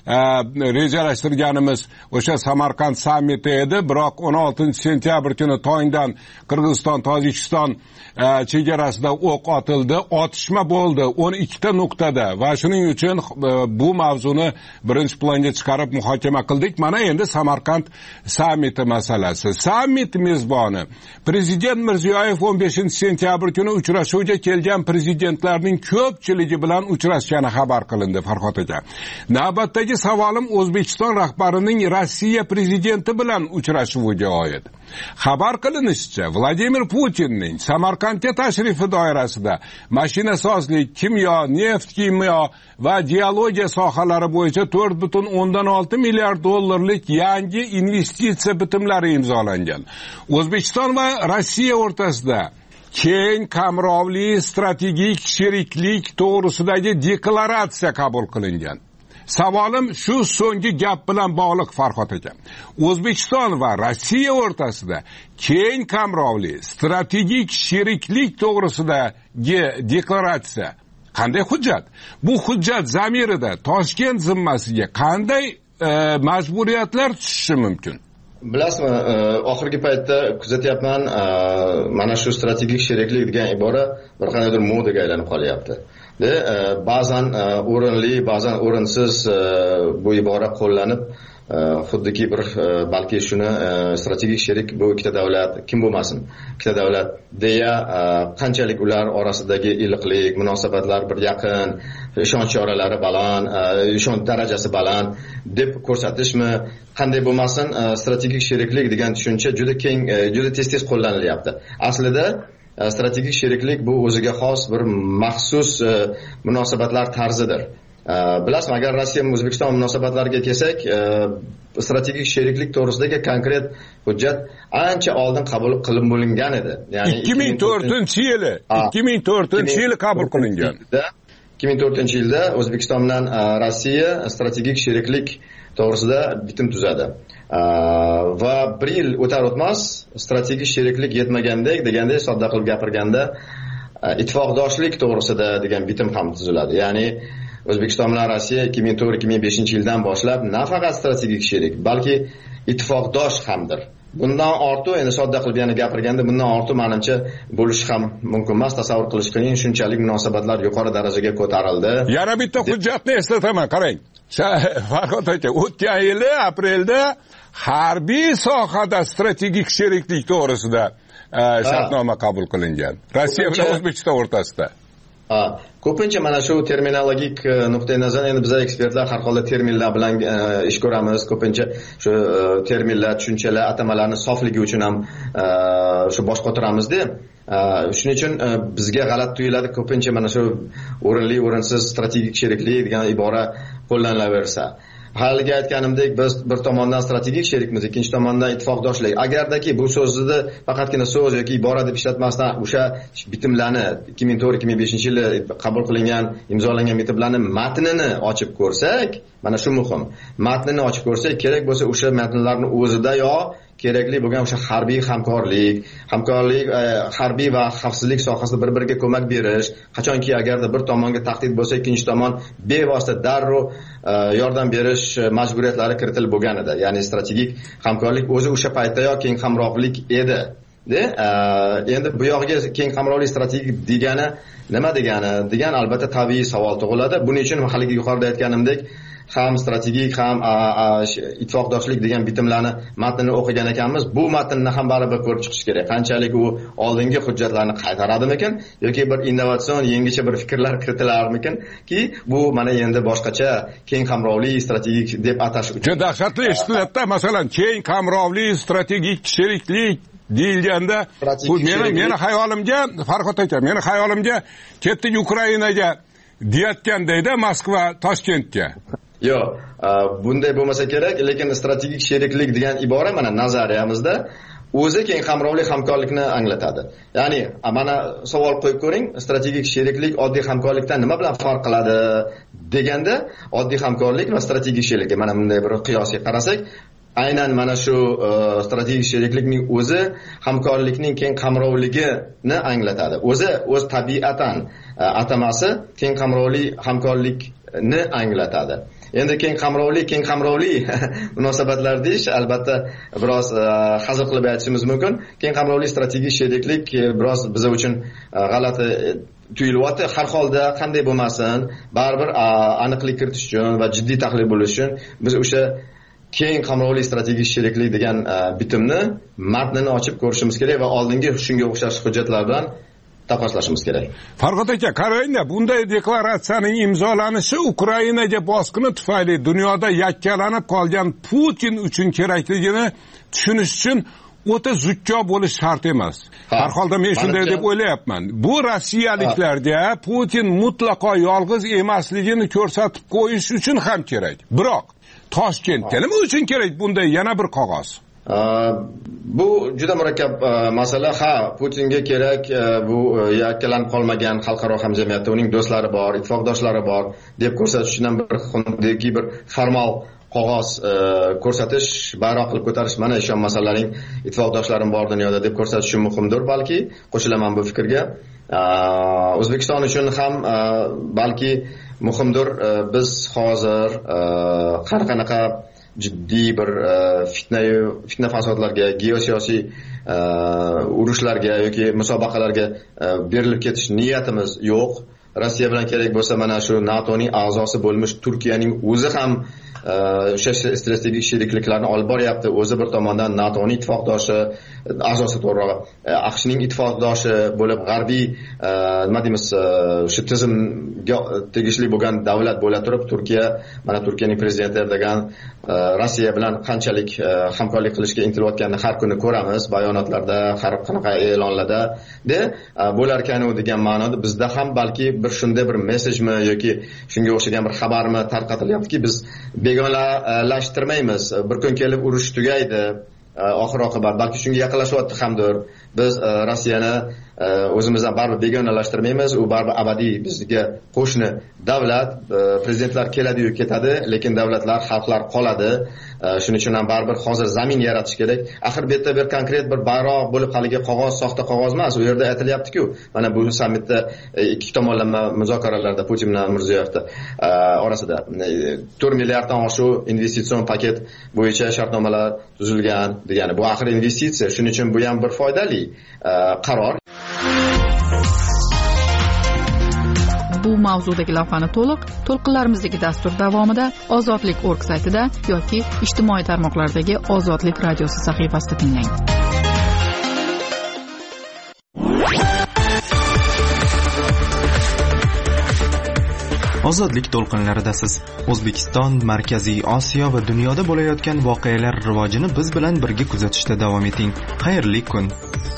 rejalashtirganimiz o'sha Samarqand sammiti edi, biroq o'n oltinchi sentyabr kuni tongdan Qirg'iziston Tojikiston chegarasida o'q otildi, otishma bo'ldi o'n ikkita nuqtada va shuning uchun bu mavzuni birinchi planga chiqarib muhokama qildik. Mana endi Samarqand sammiti masalasi. Sammit mezboni Prezident Mirziyoyev o'n beshinchi sentyabr kuni uchrashuvga kelgan prezidentlarning ko'pchiligi bilan uchrashgani xabar qilindi. Farhod aka, navbatdagi savolim O'zbekiston rahbarining Rossiya prezidenti bilan uchrashuviga oid. Xabar qilinishicha, Vladimir Putinning Samarqandga tashrifi doirasida mashinasozlik, kimyo, neft kimyo va geologiya sohalari bo'yicha to'rt butun o'ndan olti milliard dollarlik yangi investitsiya bitimlari imzolangan. O'zbekiston va Rossiya o'rtasida keng qamrovli strategik sheriklik to'g'risidagi deklaratsiya qabul qilingan. Savolim shu so'nggi gap bilan bog'liq Farhod aka. O'zbekiston va Rossiya o'rtasida keng qamrovli strategik sheriklik to'g'risidagi deklaratsiya qanday hujjat? Bu hujjat zamirida Toshkent zimmasiga qanday e, majburiyatlar tushishi mumkin? Bilasizmi, oxirgi paytda kuzatyapman, mana shu strategik sheriklik degan ibora bir qandaydir modaga aylanib qolyapti. De, ba'zan o'rinli, ba'zan o'rinsiz bu ibora qo'llanib, xuddiki bir balki shuni strategik sherik bu ikkita davlat, kim bo'lmasin, ikkita davlat deya qanchalik ular orasidagi iliqlik, munosabatlar bir yaqin, ishonch choralari baland, ishonch darajasi baland deb ko'rsatishmi, qanday bo'lmasin, strategik sheriklik degan tushuncha juda keng, juda tez-tez qo'llanilyapti. Aslida strategik sheriklik bu o'ziga xos bir maxsus munosabatlar tarzidir. Bilasizmi, agar Rossiya va O'zbekiston munosabatlariga kelsak, strategik sheriklik to'g'risidagi konkret hujjat ancha oldin qabul qilib bo'lingan edi. Ya'ni ikki ming to'rtinchi yili, ikki ming to'rtinchi yili qabul qilingan. ikki ming to'rtinchi yilda O'zbekiston bilan Rossiya strategik sheriklik to'g'risida bitim tuzadi va bir yil o'tar o'tmas strategik sheriklik yetmagandek deganda sodda qilib gapirganda ittifoqdoshlik to'g'risida degan bitim ham tuziladi. Ya'ni O'zbekiston bilan Rossiya ikki ming to'rt ikki ming beshinchi yildan boshlab nafaqat strategik sherik, balki ittifoqdosh hamdir. Bundan ortiq, endi sodda qilib yana gapirganda, bundan ortiq menimcha bo'lishi ham mumkin emas, tasavvur qilish qiyin. Shunchalik munosabatlar yuqori darajaga ko'tarildi. Yana bitta hujjatni eslataman, qarang. Farhod aka, o'tgan yili aprelda harbiy sohada strategik sheriklik to'g'risida shartnoma qabul qilingan. Rossiya bilan O'zbekiston o'rtasida. Ha, ko'pincha mana shu terminologik nuqtai nazar, endi biz ekspertlar har holda terminlar bilan ish ko'ramiz. Ko'pincha shu terminlar, tushunchalar, atamalarni sofligi uchun ham shu bosh qotiramizda. Shuning uchun bizga g'alati tuyuladi ko'pincha mana shu o'rinli, o'rinsiz strategik sheriklik degan ibora qo'llanilaversa. Haliga aytganimdek, biz bir tomondan strategik sherikmiz, ikkinchi tomondan ittifoqdoshlik. Agardaki bu so'zni faqatgina so'z yoki ibora deb ishlatmasdan o'sha bitimlarni ikki ming to'rt ikki ming beshinchi yili qabul qilingan, imzolangan bitimlarni matnini ochib ko'rsak, mana shu muhim. Matnini ochib ko'rsak, kerak bo'lsa o'sha matnlarning o'zida yo kerakli bo'lgan o'sha harbiy hamkorlik, hamkorlik harbiy va xavfsizlik sohasida bir-biriga ko'mak berish, qachonki agarda bir tomonga tahdid bo'lsa, ikkinchi tomon bevosita darrov yordam berish majburiyatlari kiritilib bo'lgan edi. Ya'ni strategik hamkorlik o'zi o'sha paytda yo keng qamrovlik edi. De, endi bu yog'iga keng qamrovli strategik degani nima degani? Degan albatta tabiiy savol tug'iladi. Buning uchun haligi yuqorida aytganimdek, ham strategik ham ittifoqdoshlik degan bitimlarni matnini o'qigan ekanmiz. Bu matnni ham baribir ko'rib chiqish kerak. Qanchalik u oldingi hujjatlarni qaytaradimikin yoki bir innovatsion, yangicha bir fikrlar kiritilarmikin ki bu mana endi boshqacha keng qamrovli strategik deb atash uchun. Dahshatli eshitiladida, masalan, keng qamrovli strategik sheriklik deyilganda, bu meni meni xayolimga, Farhod aka, meni xayolimga ketdik Ukrainaga deyotgandayda Moskva Toshkentga. Yo'q, bunday bo'lmasa kerak, lekin strategik sheriklik degan ibora mana nazariyamizda o'zi keng qamrovli hamkorlikni anglatadi. Ya'ni, mana savol qo'yib ko'ring, strategik sheriklik oddiy hamkorlikdan nima bilan farq qiladi deganda, oddiy hamkorlik va strategik sheriklik mana bunday bir qiyosga qarasak, aynan mana shu strategik sheriklikning o'zi hamkorlikning keng qamrovligini anglatadi. O'zi o'z tabiatan atamasi keng qamrovli hamkorlikni anglatadi. Endi keng qamrovli, keng qamrovli munosabatlar deyish albatta biroz hazil qilib aytishimiz mumkin. Keng qamrovli strategik sheriklik biroz biz uchun g'alati tuyulyapti. Har holda qanday bo'lmasin, baribir aniqlik kiritish uchun va jiddiy tahlil bo'lish uchun biz o'sha keng qamrovli strategik sheriklik degan bitimni matnini ochib ko'rishimiz kerak va oldingi shunga o'xshash hujjatlar bilan taqqoslashimiz kerak. Farhod aka, qarangda, bunday deklaratsiyaning imzolanishi Ukrainaga bosqini tufayli dunyoda yakkalanib qolgan Putin uchun kerakligini tushunish uchun o'ta zukko bo'lish shart emas. Har holda men shunday deb o'ylayapman. Bu rossiyaliklarga Putin mutlaqo yolg'iz emasligini ko'rsatib qo'yish uchun ham kerak. Biroq Toshkentga nima uchun kerak bunday yana bir qog'oz? Bu juda murakkab masala. Ha, Putinga kerak bu yakkalanib qolmagan xalqaro hamjamiyatda uning do'stlari bor, ittifoqdoshlari bor deb ko'rsatish uchun bir xuddi bir formal qog'oz ko'rsatish, bayroq qilib ko'tarish, mana ishon masalalaring ittifoqdoshlarim bor dunyoda deb ko'rsatish mumkindir balki. Qo'shilaman bu fikrga. O'zbekiston uchun ham balki muhimdir. Biz hozir har qanaqa jiddiy bir fitna fitna fasodlarga, geosiyosiy urushlarga yoki musobaqalarga berilib ketish niyatimiz yo'q. Rossiya bilan kerak bo'lsa mana shu NATOning a'zosi bo'lmish Turkiyaning o'zi ham o'sha strategik sherikliklarni olib boryapti. O'zi bir tomondan NATOning ittifoqdoshi, a'zosi to'g'rirog'i, AQShning ittifoqdoshi bo'lib g'arbiy nima deymiz, o'sha tizimga tegishli bo'lgan davlat bo'la turib, Turkiya, mana Turkiyaning prezidenti Erdo'g'an Rossiya bilan qanchalik hamkorlik qilishga intilayotganini har kuni ko'ramiz, bayonotlarda, har qanaqa e'lonlarda de bo'larkan degan ma'noda bizda ham balki bir shunday bir mesajmi yoki shunga o'xshagan bir xabarmi tarqatilyaptiki, biz begonalashtirmaymiz. Bir kun kelib urush tugaydi. Oxir oqibat balki shunga yaqinlashyapti hamdir. Biz Rossiyani o'zimizdan baribir begonalashtirmaymiz, u baribir abadiy bizga qo'shni davlat. Prezidentlar keladi-yu ketadi, lekin davlatlar, xalqlar qoladi. Shuning uchun ham baribir hozir zamin yaratish kerak. Axir bu yerda bir konkret bir bayroq bo'lib haligi qog'oz, soxta qog'oz emas. U yerda aytilyapti-ku, mana bu sammitda ikki tomonlama muzokaralarda Putin bilan Mirziyoyevda orasida to'rt milliarddan oshiq investitsion paket bo'yicha shartnomalar tuzilgan degani. Bu axir investitsiya, shuning uchun bu ham bir foydali qaror. Bu mavzudagi lavhani to'liq to'lqinlarimizdagi dastur davomida ozodlik точка org saytida yoki ijtimoiy tarmoqlardagi Ozodlik radiosi sahifasida tinglang. Ozodlik to'lqinlaridasiz. O'zbekiston, Markaziy Osiyo va dunyoda bo'layotgan voqealar rivojini biz bilan birga kuzatishda davom eting. Xayrli kun.